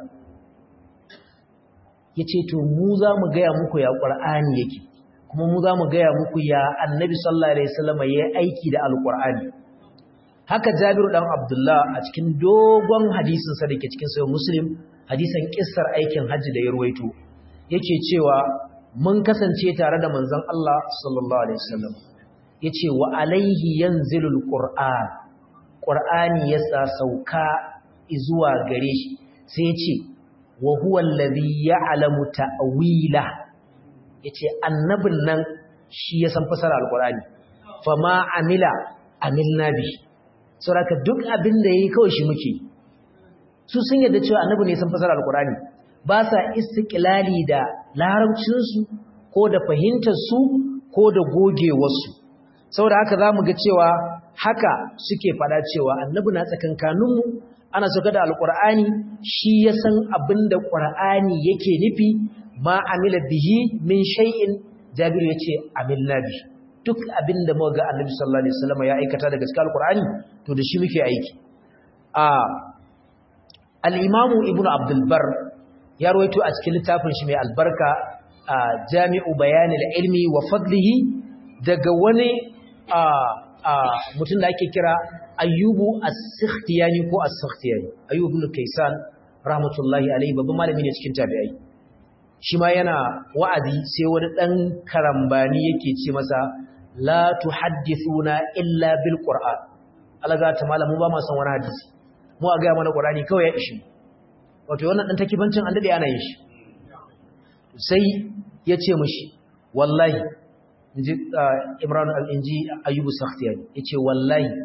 yace to mu za mu ga muku ya qur'ani yake kuma mu za mu ga muku ya annabi sallallahu alaihi wasallam yayi aiki da alqur'ani haka Jabiru dan Abdullah a cikin dogon hadisin sa dake cikin sahih Muslim hadisin kissar aikin haji da ya ruwaito yake cewa mun kasance tare da manzon Allah sallallahu alaihi wasallam yace wa alaihi yanzilul qur'an qur'ani yasa sauka zuwa gare shi sai yace wa huwa allazi ya'lamu ta'wila yace annabin nan shi ya san fasara alqur'ani fama amila amilna bi saboda duk abin da yayi kawai shi muke su sun yarda cewa annabi ne san fasara alqur'ani ba sa istiqlali da larabcin su ko da fahimtar su ko da gogewar su saboda haka zamu ga cewa haka suke fada cewa annabi na tsakankanin mu ana sauka da alqur'ani shi ya san abinda qur'ani yake nufi ma amila bihi min shay'in jabir yace amilna bi duk abinda muka ga annabi sallallahu alaihi wasallam ya aikata da gaskiya alqur'ani to da shi muke aiki a al-imam ibnu abdul bar ya rawaito a cikin littafin shi mai albarka jami'u bayanil ilmi wa fadlihi daga wani a a mutum da ake kira ayyubu as-sikhtiyani ko as-sikhtiyani ayyub ibn kaysan rahmatullahi alayhi babban malami ne cikin tabi'ai shi ma yana wa'azi sai wani dan karambani yake ce masa la tuhaddithuna illa bil qur'an alaga ta malamu ba ma san wani hadisi mu a ga mana qur'ani kawai ya ishi wato wannan dan takibancin an dade ana yin shi sai yace mishi wallahi inji Imran al-Inji Ayyub as-Sakhtiyani yace wallahi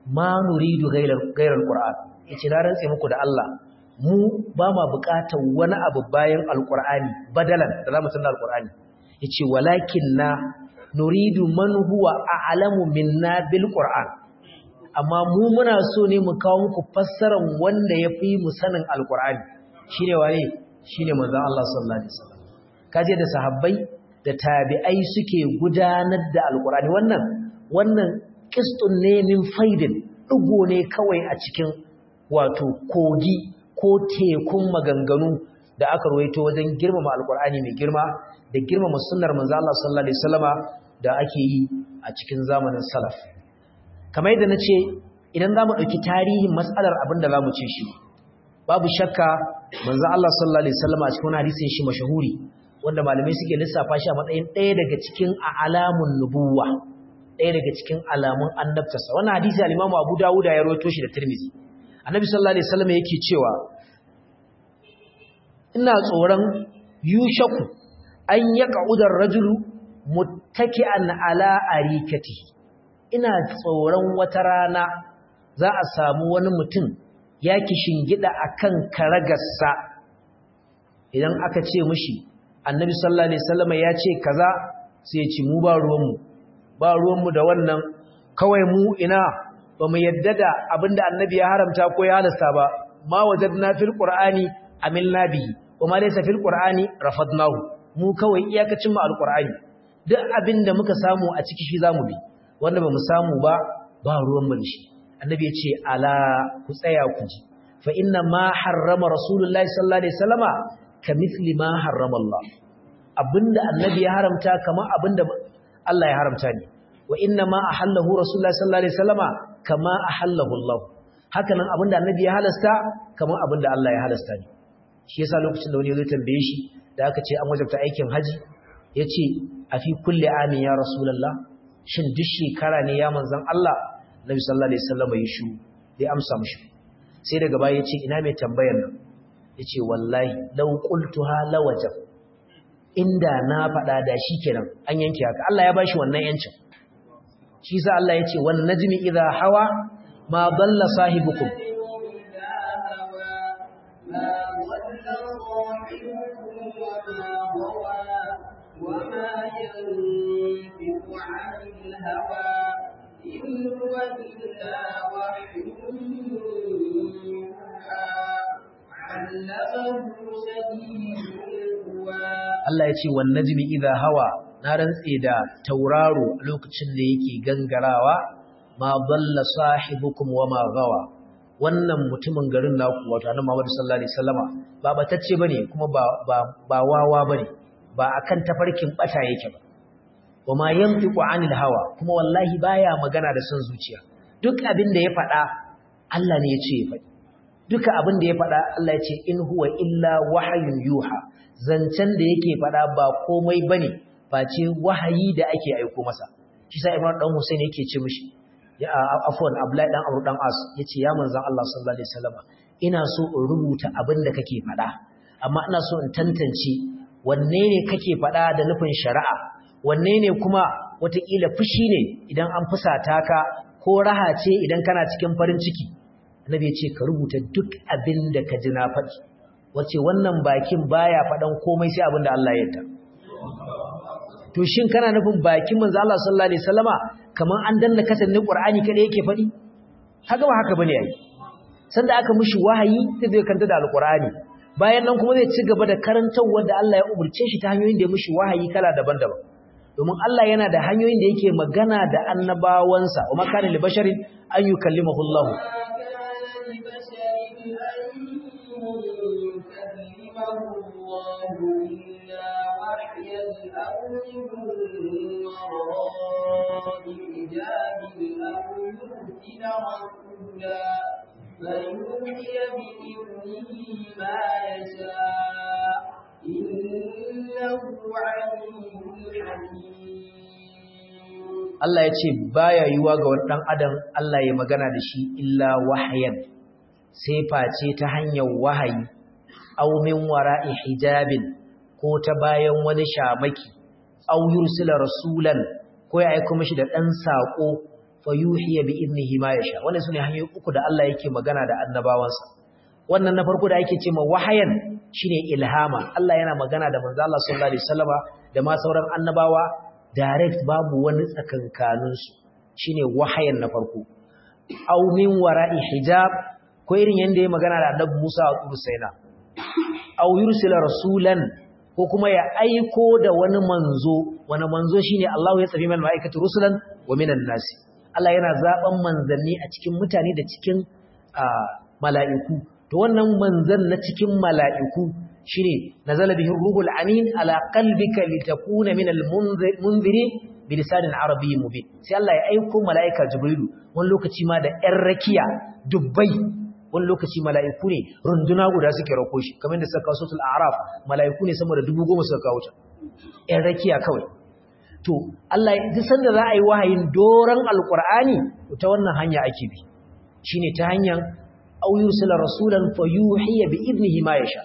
ma nuridu ghayra ghayra alquran yace na rantse muku da Allah mu ba ma buƙatar wani abu bayan alqur'ani badalan da zamu sanna alqur'ani yace walakinna nuridu man huwa a'lamu minna bil qur'an amma mu muna so ne mu kawo muku fassarar wanda yafi mu sanin alqur'ani shine waye shine manzon Allah sallallahu alaihi wasallam kaje da sahabbai da tabi'ai suke gudanar da alqur'ani wannan wannan qistun ne min faidin dugo ne kawai a cikin wato kogi ko tekun maganganu da aka ruwaito wajen girmama alqur'ani mai girma da girmama sunnar manzon Allah sallallahu alaihi wasallama da ake yi a cikin zamanin salaf kamar yadda nace idan zamu dauki tarihin mas'alar abin da zamu ce shi babu shakka manzon Allah sallallahu alaihi wasallama a cikin hadisin shi mashahuri wanda malamai suke lissafa shi a matsayin ɗaya daga cikin alamun nubuwa ɗaya daga cikin alamun annabtarsa wannan hadisi al-Imam Abu Dawud ya rawaito shi da Tirmidhi Annabi sallallahu alaihi wasallama yake cewa ina tsoron yushaku an yaqudar rajulu muttaki'an ala arikati ina tsoron wata rana za a samu wani mutum ya kishingida akan karagarsa idan aka ce mishi annabi sallallahu alaihi wasallam ya ce kaza sai ya ci mu ba ruwanmu ba ruwanmu da wannan kawai mu ina ba mu yadda da abinda annabi ya haramta ko ya halasta ba ma wajadna fil qur'ani amilna bihi kuma laysa fil qur'ani rafadnahu mu kawai iyakacin mu alqur'ani duk abinda muka samu a ciki shi zamu bi wanda bamu samu ba ba ruwan mu shi annabi ya ce ala ku tsaya ku ji fa inna ma harrama rasulullahi sallallahu alaihi wasallama kamithli ma harrama Allah abinda annabi ya haramta kamar abinda Allah ya haramta ne wa inna ma ahallahu rasulullahi sallallahu alaihi wasallama kama ahallahu Allah hakanan abinda annabi ya halasta kamar abinda Allah ya halasta ne shi yasa lokacin da wani ya zo tambaye shi da aka ce an wajabta aikin haji yace a fi kulli amin ya rasulullah shin duk shekara ne ya manzon Allah nabi sallallahu alaihi wasallam ya shu dai amsa mishi sai daga baya yace ina mai tambayar nan yace wallahi law qultuha lawajab inda na fada da shikenan an yanke haka Allah ya bashi wannan yancin shi yasa Allah yace wan najmi idha hawa ma dalla sahibukum وما ينفق عن الهوى إن هو إلا وحي يوحى علمه شديد القوى Allah ya ce wan najmi idha hawa na rantse da tauraro a lokacin da yake gangarawa ma dalla sahibukum wama gawa wannan mutumin garin naku wato annabi Muhammad sallallahu alaihi wasallama ba batacce bane kuma ba ba, ba wawa bane ba akan tafarkin bata yake ba wama yanfiqu anil hawa kuma wallahi baya magana da son zuciya duk abin da ya faɗa Allah ne ya ce ya faɗi duka abin da ya faɗa Allah ya ce in huwa illa wahyun yuha zancen da yake faɗa ba komai bane face wahayi da ake aiko masa shi sa Imran dan Hussein yake ce mishi ya afwan Abdullahi dan Amr dan As yace ya manzon Allah sallallahu alaihi wasallam ina so in rubuta abin da kake faɗa amma ina so in tantance wanne ne kake faɗa da nufin shari'a wanne ne kuma wataƙila fushi ne idan an fusata ka ko raha ce idan kana cikin farin ciki annabi ya ce ka rubuta duk abin da ka ji na faɗi wace wannan bakin baya faɗan komai sai abin da Allah ya yarda to shin kana nufin bakin manzo Allah sallallahu alaihi wasallama kaman an danna kasan ne Qur'ani kada yake faɗi haka ba haka bane yayi sanda aka mishi wahayi sai zai kanta da alqur'ani bayan nan kuma zai ci gaba da karantawa da Allah ya umurce shi ta hanyoyin da ya mishi wahayi kala daban-daban domin Allah yana da hanyoyin da yake magana da annabawansa wa makana li basharin an yukallimahu Allah فيوحي بإذنه ما يشاء إنه عليم حكيم Allah ya ce baya yiwa ga wani dan adam Allah ya magana da shi illa wahayan sai face ta hanyar wahayi aw min wara'i hijabin ko ta bayan wani shamaki aw yursila rasulan ko ya aika mishi da dan sako fayuhiya bi idnihi ma yasha. Wannan sune hanyoyi uku da Allah yake magana da annabawansa. Wannan na farko da yake cewa wahayan shine ilhama. Allah yana magana da manzo Allah sallallahu alaihi wasallama da ma sauran annabawa direct, babu wani tsakankanin su. Shine wahayan na farko. Aw min wara'i hijab, ko irin yanda ya magana da Annabi Musa a Tur Saina. Aw yursila rasulan, ko kuma ya aiko da wani manzo. Wani manzo shine Allahu ya tsabi man ma'aikatu rusulan wa minan nasi. Allah yana zaben manzanni a cikin mutane da cikin mala'iku. To wannan manzan na cikin mala'iku shine nazala bihi ruhul amin ala qalbika litakuna minal munziri bilisanin arabiyyin mubin. Sai Allah ya aiko mala'ika Jibrilu wani lokaci ma da ƴan rakiya dubbai, wani lokaci mala'iku ne runduna guda suke rako shi, kamar da suka kawo suratul a'raf, mala'iku ne sama da dubu goma suka kawo ta ƴan rakiya kawai. To Allah duk sanda za a yi wahayin doran alqur'ani ta wannan hanya ake bi, shine ta hanyar aw yusila rasulan fayuhiya bi idnihi ma yasha,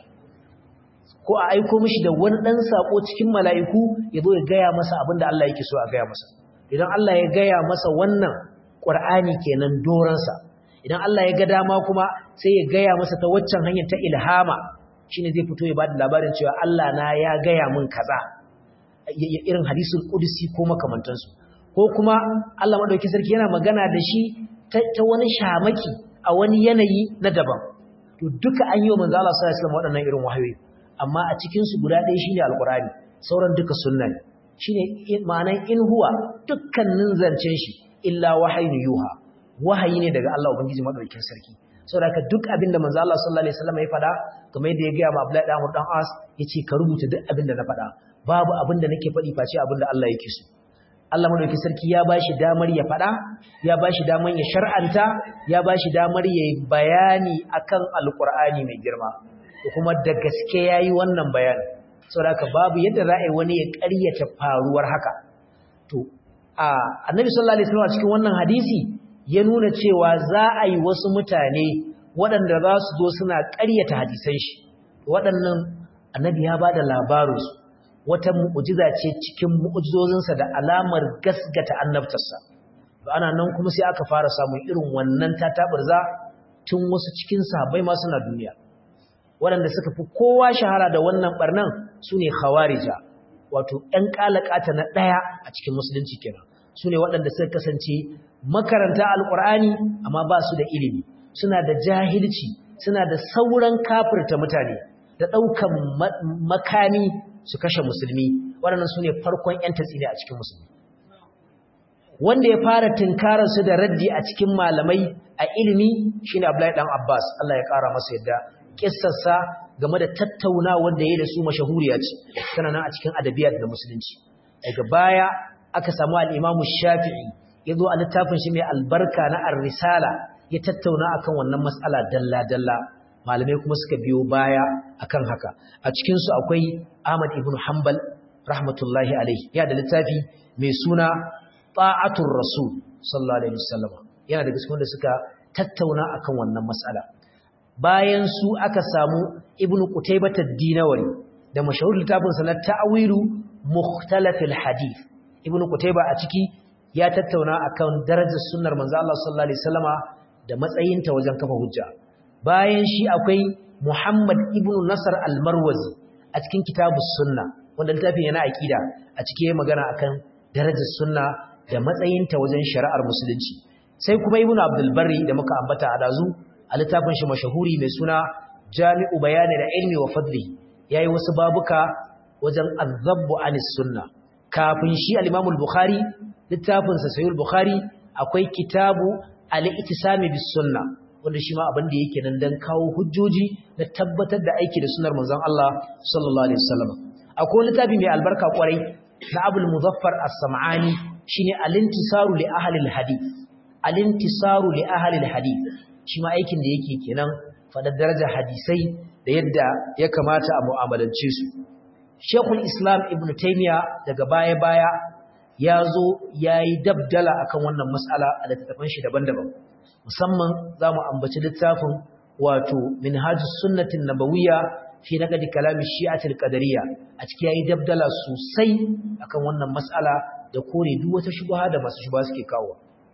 ko a aiko mishi da wani dan sako cikin mala'iku ya zo ya gaya masa abinda Allah yake so a gaya masa. Idan Allah ya gaya masa wannan Qur'ani kenan doransa, idan Allah ya ga dama kuma sai ya gaya masa ta waccan hanyar ta ilhama, shine zai fito ya bada labarin cewa Allah na ya gaya mun kaza, irin hadisul qudsi ko makamantansu. Ko kuma Allah madauki sarki yana magana da shi ta wani shamaki a wani yanayi na daban. To duka an yi wa manzo Allah sallallahu alaihi wasallam waɗannan irin wahayoyi, amma a cikin su guda ɗaya shine alqur'ani, sauran duka sunna ne. Shine ma'anan in huwa, dukkanin zancen shi illa wahayin yuha, wahayi ne daga Allah ubangiji madaukakin sarki. Saboda haka duk abinda manzo Allah sallallahu alaihi wasallam ya faɗa, kamar yadda ya ga ma Abdullahi dan Amr dan As, yace ka rubuta duk abinda na faɗa, babu abinda nake faɗi face abinda Allah yake so. Allah madaukakin sarki ya bashi damar ya faɗa, ya bashi damar ya shar'anta, ya bashi damar ya yi bayani akan alqur'ani mai girma. Kuma da gaske yayi wannan bayani. Saboda haka babu yadda za a yi wani ya ƙaryata faruwar haka. To a Annabi sallallahu alaihi wasallam cikin wannan hadisi ya nuna cewa za a yi wasu mutane waɗanda za su zo suna ƙaryata hadisan shi. Waɗannan Annabi ya bada labarinsu, wata mu'jiza ce cikin mu'jizozinsa da alamar gasgata annabtarsa. To ana nan kuma sai aka fara samun irin wannan tataburza tun wasu cikin sahabbai ma suna duniya. Waɗanda suka fi kowa shahara da wannan barnan su ne khawarija, wato ‘yan ƙalaƙata na ɗaya a cikin musulunci kenan. Su ne waɗanda suka kasance makaranta alƙur'ani amma ba su da ilimi, suna da jahilci, suna da sauran kafirta mutane da ɗaukan makami su kashe musulmi. Waɗannan su ne farkon ‘yan tatsine a cikin musulmi. Wanda ya fara tunkararsu da raddi a cikin malamai a ilimi shine Abdullahi dan Abbas, Allah ya ƙara masa yadda. Kissarsa game da tattaunawar da ya da su mashahuriya ce, tana nan a cikin adabiyat da musulunci. Daga baya aka samu al-Imam Shafi'i ya zo a littafin shi mai albarka na Ar-Risala ya tattauna akan wannan mas'ala dalla-dalla. Malamai kuma suka biyo baya akan haka. A cikin su akwai Ahmad ibn Hanbal rahmatullahi alaihi, ya da littafi mai suna Ta'atur Rasul sallallahu alaihi wasallam. Yana da cikin wanda suka tattauna akan wannan mas'ala. Bayan su aka samu Ibn Qutaybah ad-Dinawari da mashahur littafin sa na Ta'wilu Mukhtalafil Hadith. Ibn Qutaybah a ciki ya tattauna akan darajar sunnar manzo Allah sallallahu alaihi wasallama da matsayinta wajen kafa hujja. Bayan shi akwai Muhammad ibn Nasr al-Marwazi a cikin Kitabus Sunna, wanda littafin yana aqida, a ciki yayin magana akan darajar sunna da matsayinta wajen shari'ar musulunci. Sai kuma Ibn Abdul Barri da muka ambata a dazu a littafin shi mashahuri mai suna Jami'u Bayani da Ilmi wa Fadli, yayi wasu babuka wajen azabbu anis sunna. Kafin shi al-Imam al-Bukhari, littafin sa Sahih al-Bukhari, akwai Kitabu al-Ittisami bis Sunna, wanda shi ma abin da yake nan dan kawo hujjoji da tabbatar da aiki da sunnar manzon Allah sallallahu alaihi wasallam. Akwai littafi mai albarka kwarai na Abul Muzaffar As-Sam'ani, shine al-Intisaru li ahli al-hadith. Al-Intisaru li ahli al-hadith. Shi ma aikin da yake kenan faɗar darajar hadisai da yadda ya kamata a mu'amalance su. Sheikhul Islam Ibn Taymiyyah daga baya-baya ya zo ya yi dabdala akan wannan mas'ala a littattafan shi daban-daban. Musamman za mu ambaci littafin wato Minhajus Sunnatin Nabawiyya fi naqdi kalami Shi'atul Qadariyya. A ciki ya yi dabdala sosai akan wannan mas'ala da kore duk wata shubha da masu shubha suke kawo.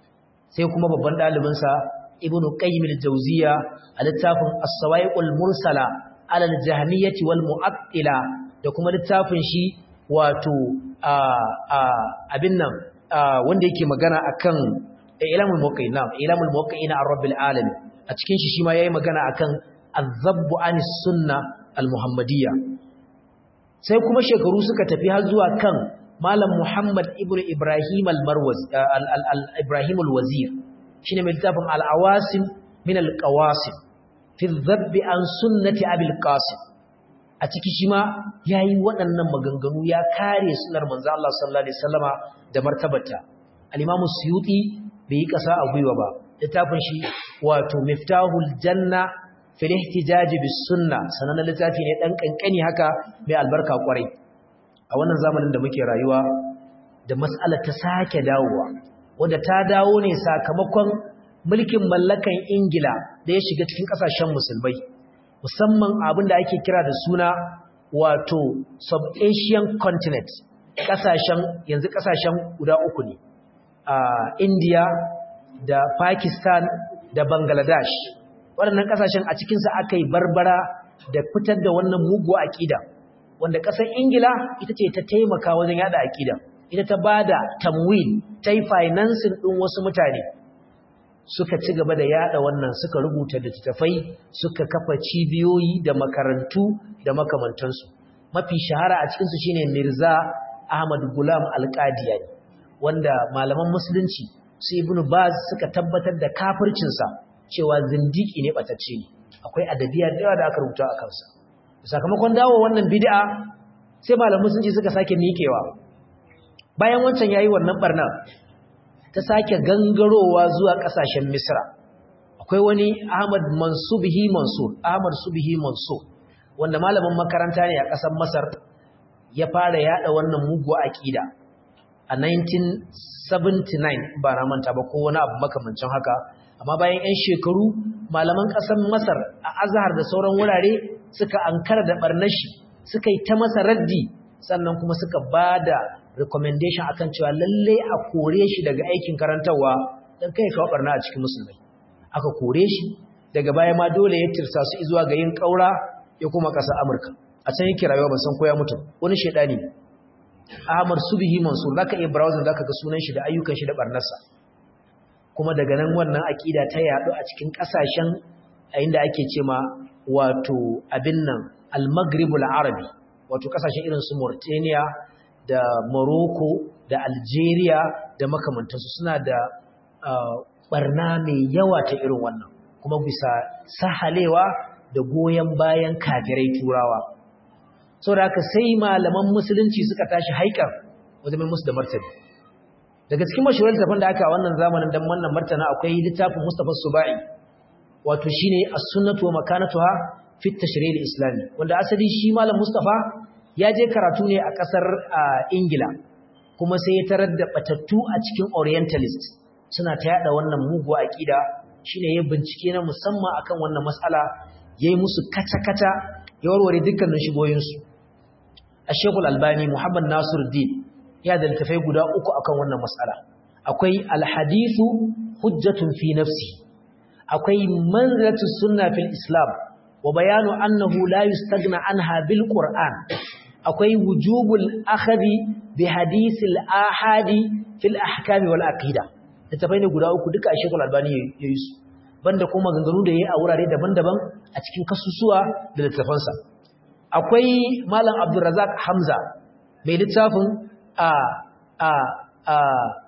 sai kuma babban ɗalibinsa ibn qayyim al-jawziya a littafin as-sawa'iqul mursala ala al-jahmiyyah wal mu'attila da kuma littafin shi wato abin nan wanda yake magana akan ilamul muwaqqi'in na ilamul muwaqqi'in ar-rabbil alamin a cikin shi shi ma yayi magana akan az-zabbu anis sunna al-muhammadiyya. Sai kuma shekaru suka tafi har zuwa kan malam Muhammad ibn Ibrahim al-Marwazi al-Ibrahim al-Wazir shine mai littafin al-Awasim min al-Qawasim fi adh-dhabb an sunnati Abil Qasim. A ciki shi ma yayi waɗannan maganganu ya kare sunnar manzo Allah sallallahu alaihi wasallama da martabarta. Al-Imam Suyuti bai yi kasa a gwiwa ba, littafin shi wato Miftahul Janna fil ihtijaj bis sunna sanan littafi ne dan kankani haka mai albarka kwarai. A wannan zamanin da muke rayuwa da mas'alar ta sake dawowa wanda ta dawo ne sakamakon mulkin mallakan Ingila da ya shiga cikin kasashen musulmai, musamman abin da ake kira da suna wato sub-Asian continent. Kasashen yanzu kasashen guda uku ne, a India da Pakistan da Bangladesh. Waɗannan kasashen a cikinsa aka yi barbara da fitar da wannan mugu aƙida, wanda ƙasar Ingila ita ce ta taimaka wajen yada aƙida, ita ta ba da tamwil, ta yi financing ɗin wasu mutane suka ci gaba da yada wannan, suka rubuta littattafai, suka kafa cibiyoyi da makarantu da makamantansu. Mafi shahara a cikinsu shine Mirza Ahmad Gulam Al-Qadiyani, wanda malaman musulunci su Ibn Baz suka tabbatar da kafircinsa cewa zindiki ne batacce ne. Akwai adabiya da yawa da aka rubuta a kansa. Sakamakon dawo wannan bid'a sai malaman musulunci suka sake miƙewa. Bayan wancan yayi wannan barna ta sake gangarowa zuwa kasashen Misra. Akwai wani Ahmad Mansubihi Mansur, Ahmad Subihi Mansur, wanda malamin makaranta ne a ƙasar Masar, ya fara yada wannan mugu aqida a nineteen seventy-nine ba na manta ba ko wani abu makamancin haka. Amma bayan 'yan shekaru malaman ƙasar Masar a Azhar da sauran wurare suka ankara da barnar shi, suka yi ta masa raddi, sannan kuma suka bada recommendation akan cewa lalle a kore shi daga aikin karantawa dan kai kawo barna a cikin musulmai. Aka kore shi, daga baya ma dole ya tirsa su zuwa ga yin kaura ya kuma ƙasar Amurka. A can yake rayuwa ban san ko ya mutu. Wani shedani Ahmad Subihi Mansur, zaka iya browsing zaka ga sunan shi da ayyukan shi da barnarsa. Kuma daga nan wannan akida ta yaɗu a cikin ƙasashen a inda ake cema wato abin nan al-Maghribul Arabi, wato ƙasashen irin su Mauritania da Morocco da Algeria da makamantansu suna da barna mai yawa ta irin wannan, kuma bisa sahalewa da goyen bayan kafirai turawa. Saboda haka sai malaman musulunci suka tashi haikar wajen mai musu da martani. Daga cikin mashahuran littafin da aka a wannan zamanin dan wannan martana akwai littafin Mustafa Subai, wato shine As-Sunnatu wa Makanatuha fi at-Tashri' al-Islami, wanda asali shi malam Mustafa ya je karatu ne a kasar Ingila, kuma sai ya tarar da batattu a cikin Orientalist suna ta yada wannan mugu aqida. Shine ya bincike na musamman akan wannan mas'ala, yayi musu kata-kata, ya warware dukkanin shigoyinsu. Al-Sheikh Al-Albani Muhammad Nasiruddin ya da littafai guda uku akan wannan mas'ala. Akwai al-hadithu hujjatun fi nafsi, akwai manzilatu sunna fil islam wa bayanu annahu la yustaghna anha bil qur'an, akwai wujubul akhdi bi hadithil ahadi fil ahkam wal aqida. Littafai ne guda uku duka Sheikh Al-Albani ya yi su, banda kuma maganganu da yayi a wurare daban-daban a cikin kasusuwa da littafansa. Akwai Malam Abdulrazak Hamza mai littafin a a a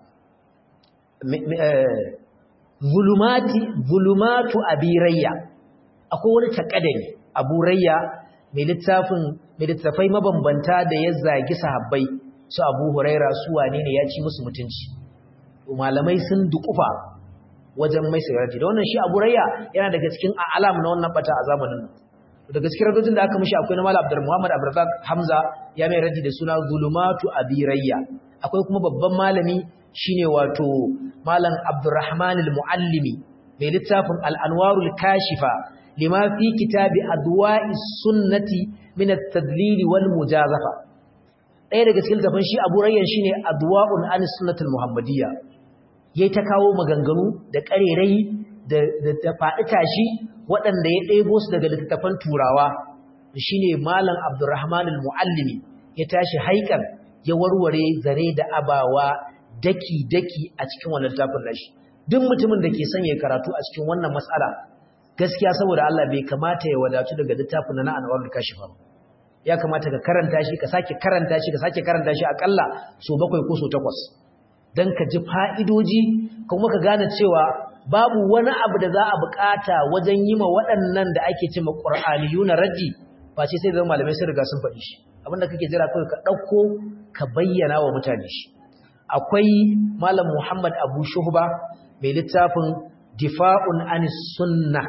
zulumati zulumatu abirayya. Akwai wani takadari Abu Rayya mai littafin mai littafai mabambanta da ya zagi sahabbai su Abu Huraira su wane ne ya ci musu mutunci. Malamai sun dukufa wajen mai sayarci da wannan shi Abu Rayya yana daga cikin alam na wannan bata a zamanin nan. Daga cikin radojin da aka mishi akwai na Malam Abdul Muhammad Abdurrazzaq Hamza ya mai raddi da suna Zulumatu Abi Rayya. Akwai kuma babban malami shine wato Malam Abdurrahman al-Muallimi mai littafin Al-Anwarul Kashifa lima fi kitabi Adwa'is Sunnati min at-Tadlil wal Mujazafa. Ɗaya daga cikin littafin shi Abu Rayyan shine Adwa'un an Sunnatul Muhammadiyya. yayi ta kawo maganganu da ƙarerai da da faɗi tashi waɗanda ya ɗebo su daga littattafan turawa shine malam Abdurrahman al-Muallimi ya tashi haikan ya warware zare da abawa daki daki a cikin wannan littafin nashi duk mutumin da ke son ya karatu a cikin wannan mas'ala gaskiya saboda Allah bai kamata ya wadatu daga littafin na Anwar al-Kashif ba ya kamata ka karanta shi ka sake karanta shi ka sake karanta shi akalla so bakwai ko so takwas dan ka ji fa'idoji kuma ka gane cewa babu wani abu da za a bukata wajen yi ma waɗannan da ake cewa Qur'aniyuna raddi face sai da malamai sun riga sun faɗi shi abinda kake jira kai ka dauko ka bayyana wa mutane shi akwai malam Muhammad Abu Shuhba mai littafin Difa'un anis Sunnah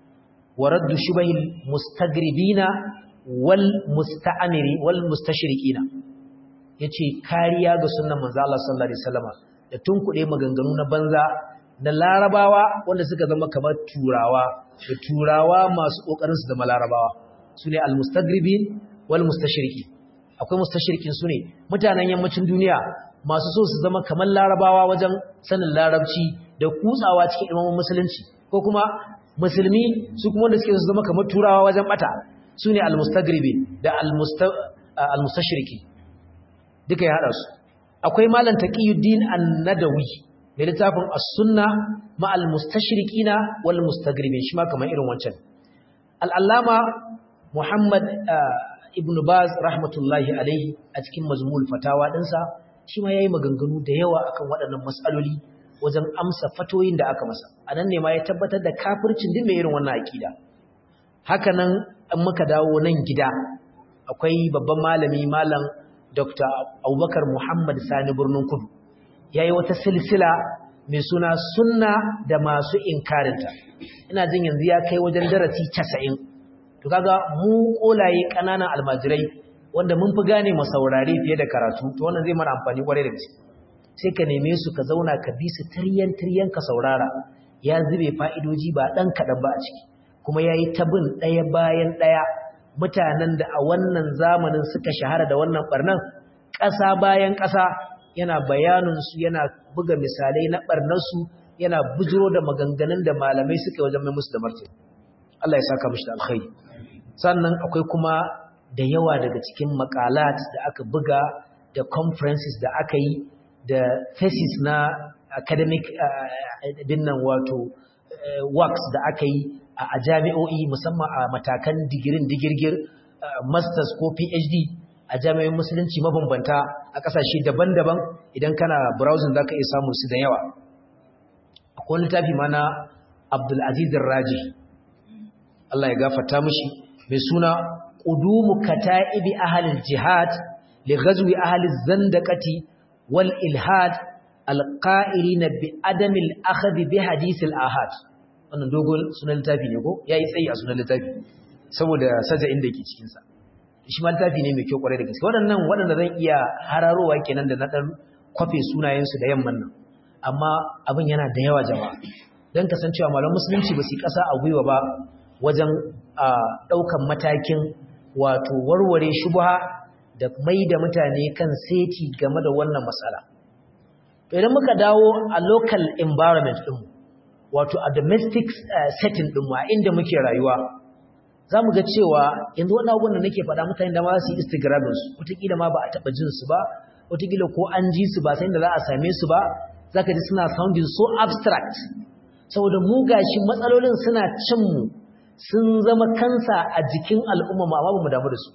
wa raddu shubahil mustagribina wal musta'amiri wal mustashriqina yace kariya ga sunnan manzo Allah sallallahu alaihi wasallama da tunkuɗe maganganu na banza da larabawa wanda suka zama kamar turawa da turawa masu kokarin su zama larabawa sune al mustagribin wal mustashriqi akwai mustashriqin sune mutanen yammacin duniya masu so su zama kamar larabawa wajen sanin larabci da kutsawa cikin ilimin musulunci ko kuma musulmi su kuma wanda suke su zama kamar turawa wajen bata sune al-mustagribin da al-mustashriqi duka ya hada su akwai malam taqiyuddin an-nadawi da littafin as-sunna ma al-mustashriqina wal mustagribin shi ma kamar irin wancan al-allama muhammad ibn baz rahmatullahi alaihi a cikin majmu'ul fatawa dinsa shi ma yayi maganganu da yawa akan waɗannan mas'aloli wajen amsa fatoyin da aka masa anan ne ma ya tabbatar da kafircin din mai irin wannan akida haka nan an muka dawo nan gida akwai babban malami malam Doctor Abubakar Muhammad Sani Birnin Kudu yayi wata silsila mai suna sunna da masu inkarinta ina jin yanzu ya kai wajen darasi casa'in to kaga mu kolaye kananan almajirai wanda mun fi gane mu saurare fiye da karatu to wannan zai mana amfani kwarai da gaske sai ka neme su ka zauna ka bi su tiryan tiryan ka saurara ya zube fa'idoji ba dan kadan ba a ciki kuma yayi tabin daya bayan daya mutanen da a wannan zamanin suka shahara da wannan barnan ƙasa bayan ƙasa yana bayanin su yana buga misalai na barnar su yana bujiro da maganganun da malamai suka wajen mai musu da martani Allah ya saka mishi da alkhairi sannan akwai kuma da yawa daga cikin makalat da aka buga da conferences da aka yi da thesis na academic dinnan wato works da aka yi a jami'o'i musamman a matakan digirin digirgir masters ko PhD a jami'o'in musulunci mabambanta a kasashe daban-daban idan kana browsing zaka iya samu su da yawa akwai littafi mana Abdul Aziz Ar-Raji Allah ya gafarta mishi mai suna qudumu kata'ibi ahli al-jihad li ghazwi ahli az-zandaqati wal ilhad al-qa'ilina bi adami al-akhdh bi hadith al-ahad wannan dogon sunan littafi ne ko yayi tsayi a sunan littafi saboda saja'in da yake cikin sa shi ma littafi ne mai kyau kwarai da gaske waɗannan waɗanda zan iya hararowa kenan da na dan kwafe sunayen su da yamman nan amma abin yana da yawa jama'a dan kasancewa malaman musulunci ba su kasa a gwiwa ba wajen daukan matakin wato warware shubha da mai da mutane kan seti game da wannan matsala to idan muka dawo a local environment din wato a domestic uh, setting din mu a inda muke rayuwa zamu ga cewa yanzu wannan abubuwan da nake faɗa mutane da ma su yi instagramin su wataƙila ma ba a taɓa jin su ba wataƙila ko an ji su ba sai da za a same su ba zaka ji suna sounding so abstract saboda mu gashi matsalolin suna cin mu sun zama kansa a jikin al'umma ma babu mu damu da su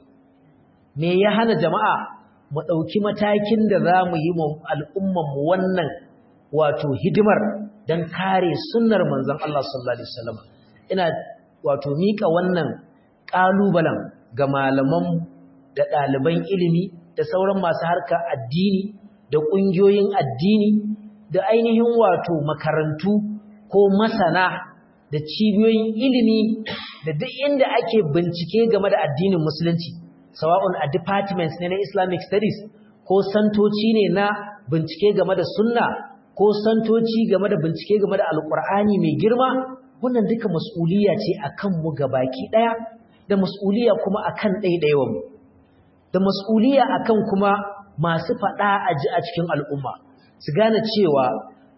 me ya hana jama'a mu ɗauki matakin da za mu yi mu al'umman mu wannan wato hidimar don kare sunnar manzon Allah sallallahu alaihi wasallam ina wato mika wannan kalubalen ga malaman da ɗaliban ilimi da sauran masu harka addini da ƙungiyoyin addini da ainihin wato makarantu ko masana da cibiyoyin ilimi da duk inda ake bincike game da addinin musulunci sawa'un a departments ne na Islamic studies ko santoci ne na bincike game da sunna ko santoci game da bincike game da alkur'ani mai girma wannan duka mas'uliya ce akan mu gabaki daya da mas'uliya kuma akan ɗaiɗaiwan mu da mas'uliya akan kuma masu fada a ji a cikin al'umma su gane cewa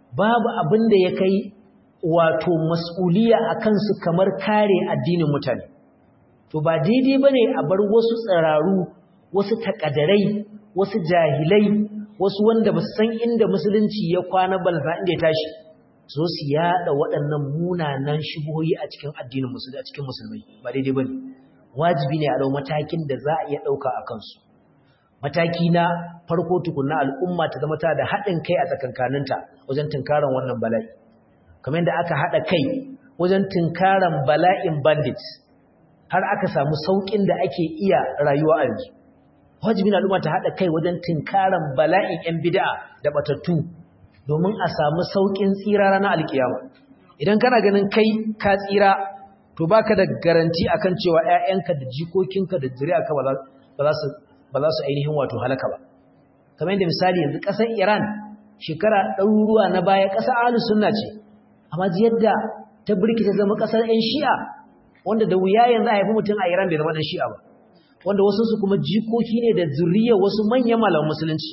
babu abin da ya kai wato mas'uliya akan su kamar kare addinin mutane to ba daidai bane a bar wasu tsararu wasu takadarai wasu jahilai wasu wanda ba su san inda musulunci ya kwana balza inda ya tashi so su yada waɗannan munanan shubuhoyi a cikin addinin musulmi a cikin musulmai ba daidai bane wajibi ne a dau matakin da za a iya dauka a kansu mataki na farko tukunna al'umma ta zama ta da haɗin kai a tsakankaninta wajen tunkaran wannan bala'i kamar yadda aka haɗa kai wajen tunkaran bala'in bandits har aka samu saukin da ake iya rayuwa a yanzu wajibin al'umma ta haɗa kai wajen tunkaran bala'in ‘yan bid'a da batattu domin a samu saukin tsira ranar alkiyama idan kana ganin kai ka tsira to baka da garanti akan cewa ‘ya'yanka da jikokinka da zuriyarka ba za su ba za su ainihin wato halaka ba kamar yadda misali yanzu ƙasar Iran shekara ɗaruruwa na baya ƙasar ahlus sunna ce amma yadda ta birkita zama ƙasar ‘yan shi'a wanda da wuya yanzu a haifi mutum a Iran bai zama ɗan shi'a ba wanda wasu su kuma jikoki ne da zuriyar wasu manyan malaman musulunci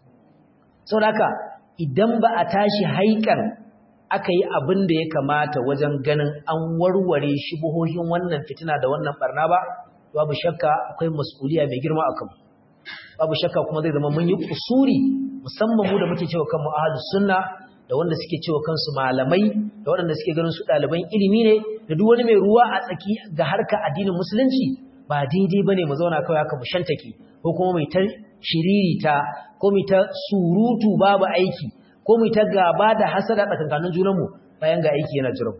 saboda haka idan ba a tashi haikan aka yi abin da ya kamata wajen ganin an warware shubuhohin wannan fitina da wannan barna ba babu shakka akwai mas'uliya mai girma a kanmu babu shakka kuma zai zama mun yi kusuri musamman mu da muke cewa kanmu ahlus sunna da wanda suke cewa kansu malamai da waɗanda suke ganin su ɗaliban ilimi ne da duk wani mai ruwa a tsaki ga harka addinin musulunci ba daidai bane mu zauna kawai haka mu shantake ko kuma mai ta shiririta ko mai ta surutu babu aiki ko mai ta gaba da hasada tsakankanin junanmu bayan ga aiki yana jiran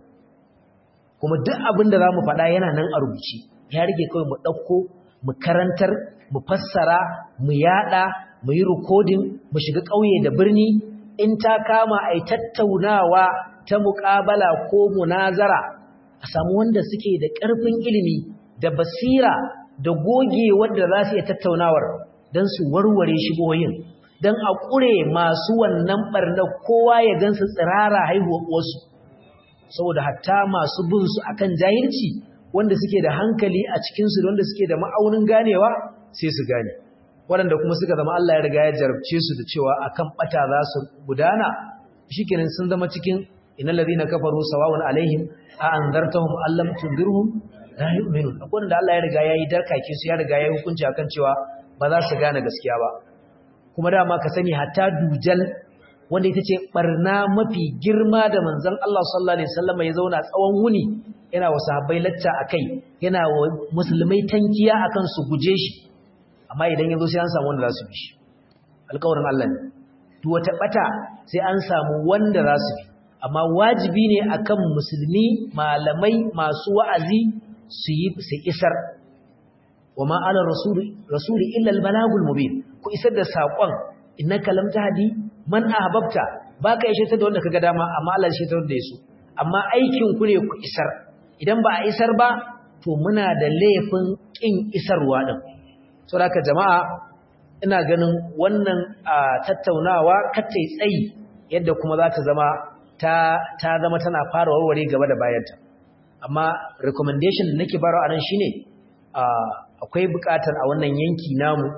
kuma duk abin da zamu faɗa yana nan a rubuce ya rige kawai mu ɗauko mu karantar mu fassara mu yada mu yi recording mu shiga ƙauye da birni in ta kama ai tattaunawa ta muƙabala ko munazara a samu wanda suke da ƙarfin ilimi da basira da goge wanda za su iya tattaunawar don su warware shigoyin don a ƙure masu wannan ɓarnar kowa ya gansu tsirara haihuwar wasu saboda hatta masu bin su akan jahilci wanda suke da hankali a cikinsu da wanda suke da ma'aunin ganewa sai su gane waɗanda kuma suka zama Allah ya riga ya jarabce su da cewa akan ɓata za su gudana shikenan sun zama cikin innal ladina kafaru sawa'un alaihim a anzartahum allam tundirhum la yu'minun akwai wanda Allah ya riga ya yi darkake su ya riga ya yi hukunci akan cewa ba za su gane gaskiya ba kuma dama ka sani hatta dujal wanda ita ce barna mafi girma da manzon Allah sallallahu alaihi wasallam ya zauna tsawon wuni yana wa sahabbai lacca akai yana wa musulmai tankiya akan su guje shi amma idan yazo sai an samu wanda za su bi shi alƙawarin Allah ne duk wata bata sai an samu wanda za su bi amma wajibi ne akan musulmi malamai masu wa'azi su yi su isar wama ala rasuli rasuli illa albalagul mubin ku isar da sakon innaka lam tahdi man ahbabta baka ishe ta da wanda kaga dama amma Allah ya ta da yaso amma aikin ku ne ku isar idan ba a isar ba to muna da laifin kin isarwa din saboda jama'a ina ganin wannan tattaunawa kace tsayi yadda kuma za ta zama ta ta zama tana fara warware gaba da bayanta amma recommendation da nake barawa anan shine akwai buƙatar a wannan yanki namu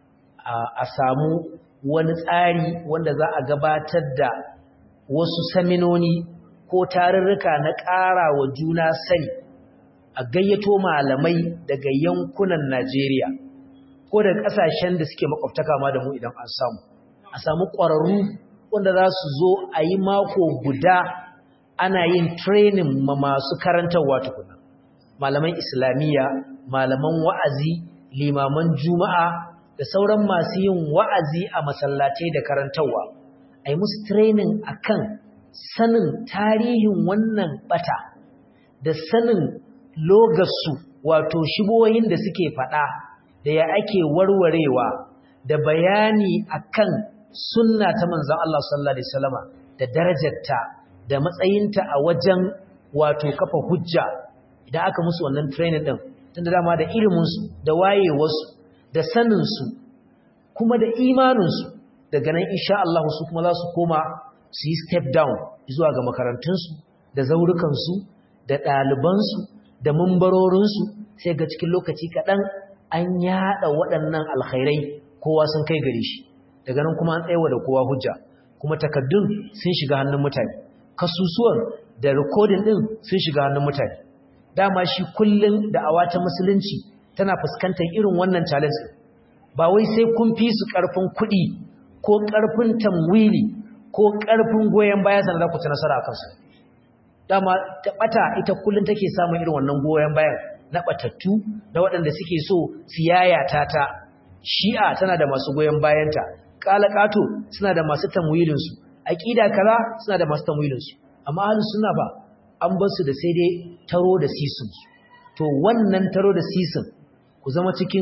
a samu wani tsari wanda za a gabatar da wasu saminoni ko tarurruka na ƙara wa juna sani a gayyato malamai daga yankunan Najeriya ko daga ƙasashen da suke makwabtaka ma da mu idan an samu a samu ƙwararru wanda za su zo a yi mako guda ana yin training ma masu karantarwa tukuna malaman islamiyya malaman wa'azi limaman juma'a da sauran masu yin wa'azi a masallatai da karantarwa ai musu training akan sanin tarihin wannan bata da sanin logasu wato shibohin da suke fada da ya ake warwarewa da bayani akan sunna ta manzon Allah sallallahu alaihi wasallama da darajarta da matsayinta a wajen wato kafa hujja idan aka musu wannan training din tunda dama da ilimin su da wayewarsu da sanin su kuma da imanin su daga nan insha Allah su kuma za su koma su yi step down zuwa ga makarantun su da zaurukan su da ɗaliban su da mumbarorin su sai ga cikin lokaci kaɗan an yada waɗannan alkhairai kowa sun kai gare shi daga nan kuma an tsayawa da kowa hujja kuma takaddun sun shiga hannun mutane kasusuwan da recording din sun shiga hannun mutane dama shi kullun da awata musulunci tana fuskantar irin wannan challenge ba wai sai kun fi su karfin kuɗi ko karfin tamwili ko karfin goyen baya sanar da ku ci nasara akan su dama ta bata ita kullun take samun irin wannan goyen bayan na batattu da waɗanda suke so su yayata ta shi'a tana da masu goyen bayanta qalaqato suna da masu tamwilin su aqida kaza suna da masu tamwilin su amma ahlus sunna ba an bar su da sai dai taro da sisin to wannan taro da sisin ku zama cikin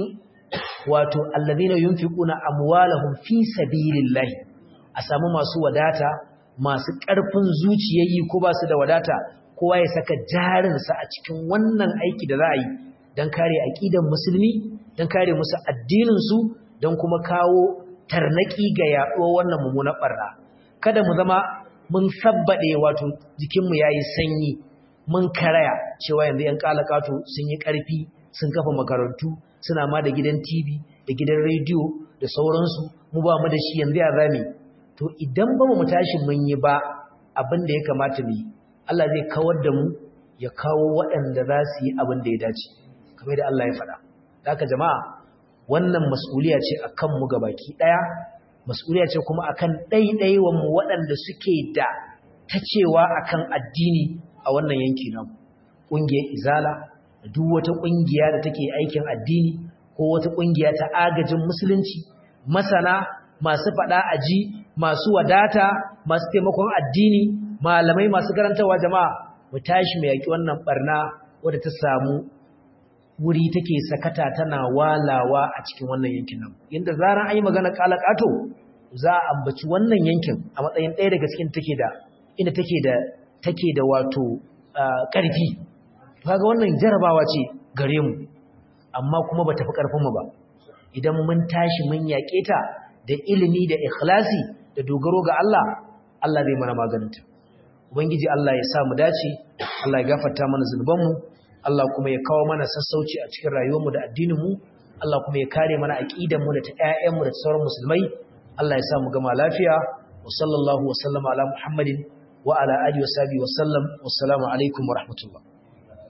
wato alladhina yunfiquna amwalahum fi sabilillahi a samu masu wadata masu ƙarfin zuciyayi ko ba su da wadata kowa ya saka jarinsa a cikin wannan aiki da za a yi don kare aƙidan musulmi don kare musu addininsu don kuma kawo tarnaki ga yaɗuwar wannan mummunan ɓarna kada mu zama mun sabbaɗe wato jikinmu ya yi sanyi mun karaya cewa yanzu ‘yan ƙalaƙato sun yi ƙarfi sun kafa makarantu suna ma da gidan tv da gidan rediyo da sauransu mu ba mu da shi yanzu ya zame to idan ba mu tashi mun yi ba abin da ya kamata mu yi Allah zai kawar da mu ya kawo waɗanda za su yi abin da ya dace kamar da Allah ya faɗa da haka jama'a wannan mas'uliya ce akan mu gabaki ɗaya mas'uliya ce kuma akan ɗaiɗaiwan mu waɗanda suke da ta cewa akan addini a wannan yanki namu ƙungiyar izala da duk wata ƙungiya da take aikin addini ko wata ƙungiya ta agajin musulunci masana masu faɗa aji masu wadata masu taimakon addini malamai masu karantawa jama'a mu tashi mu yaki wannan barna wadda ta samu wuri take sakata tana walawa a cikin wannan yankin nan inda zaran an yi magana kalakato za a ambaci wannan yankin a matsayin ɗaya daga cikin take da inda take da take da wato ƙarfi kaga wannan jarabawa ce gare mu amma kuma bata fi ƙarfin mu ba idan mun tashi mun yake ta da ilimi da ikhlasi da dogaro ga Allah Allah zai mana maganinta ubangiji Allah ya sa mu dace Allah ya gafarta mana zunubanmu Allah kuma ya kawo mana sassauci a cikin rayuwarmu da addininmu Allah kuma ya kare mana aqidanmu da ta ƴaƴanmu da sauran musulmai Allah ya sa mu gama lafiya wa sallallahu wa sallama ala muhammadin wa ala alihi wa sahbihi wa sallam wassalamu alaikum wa rahmatullah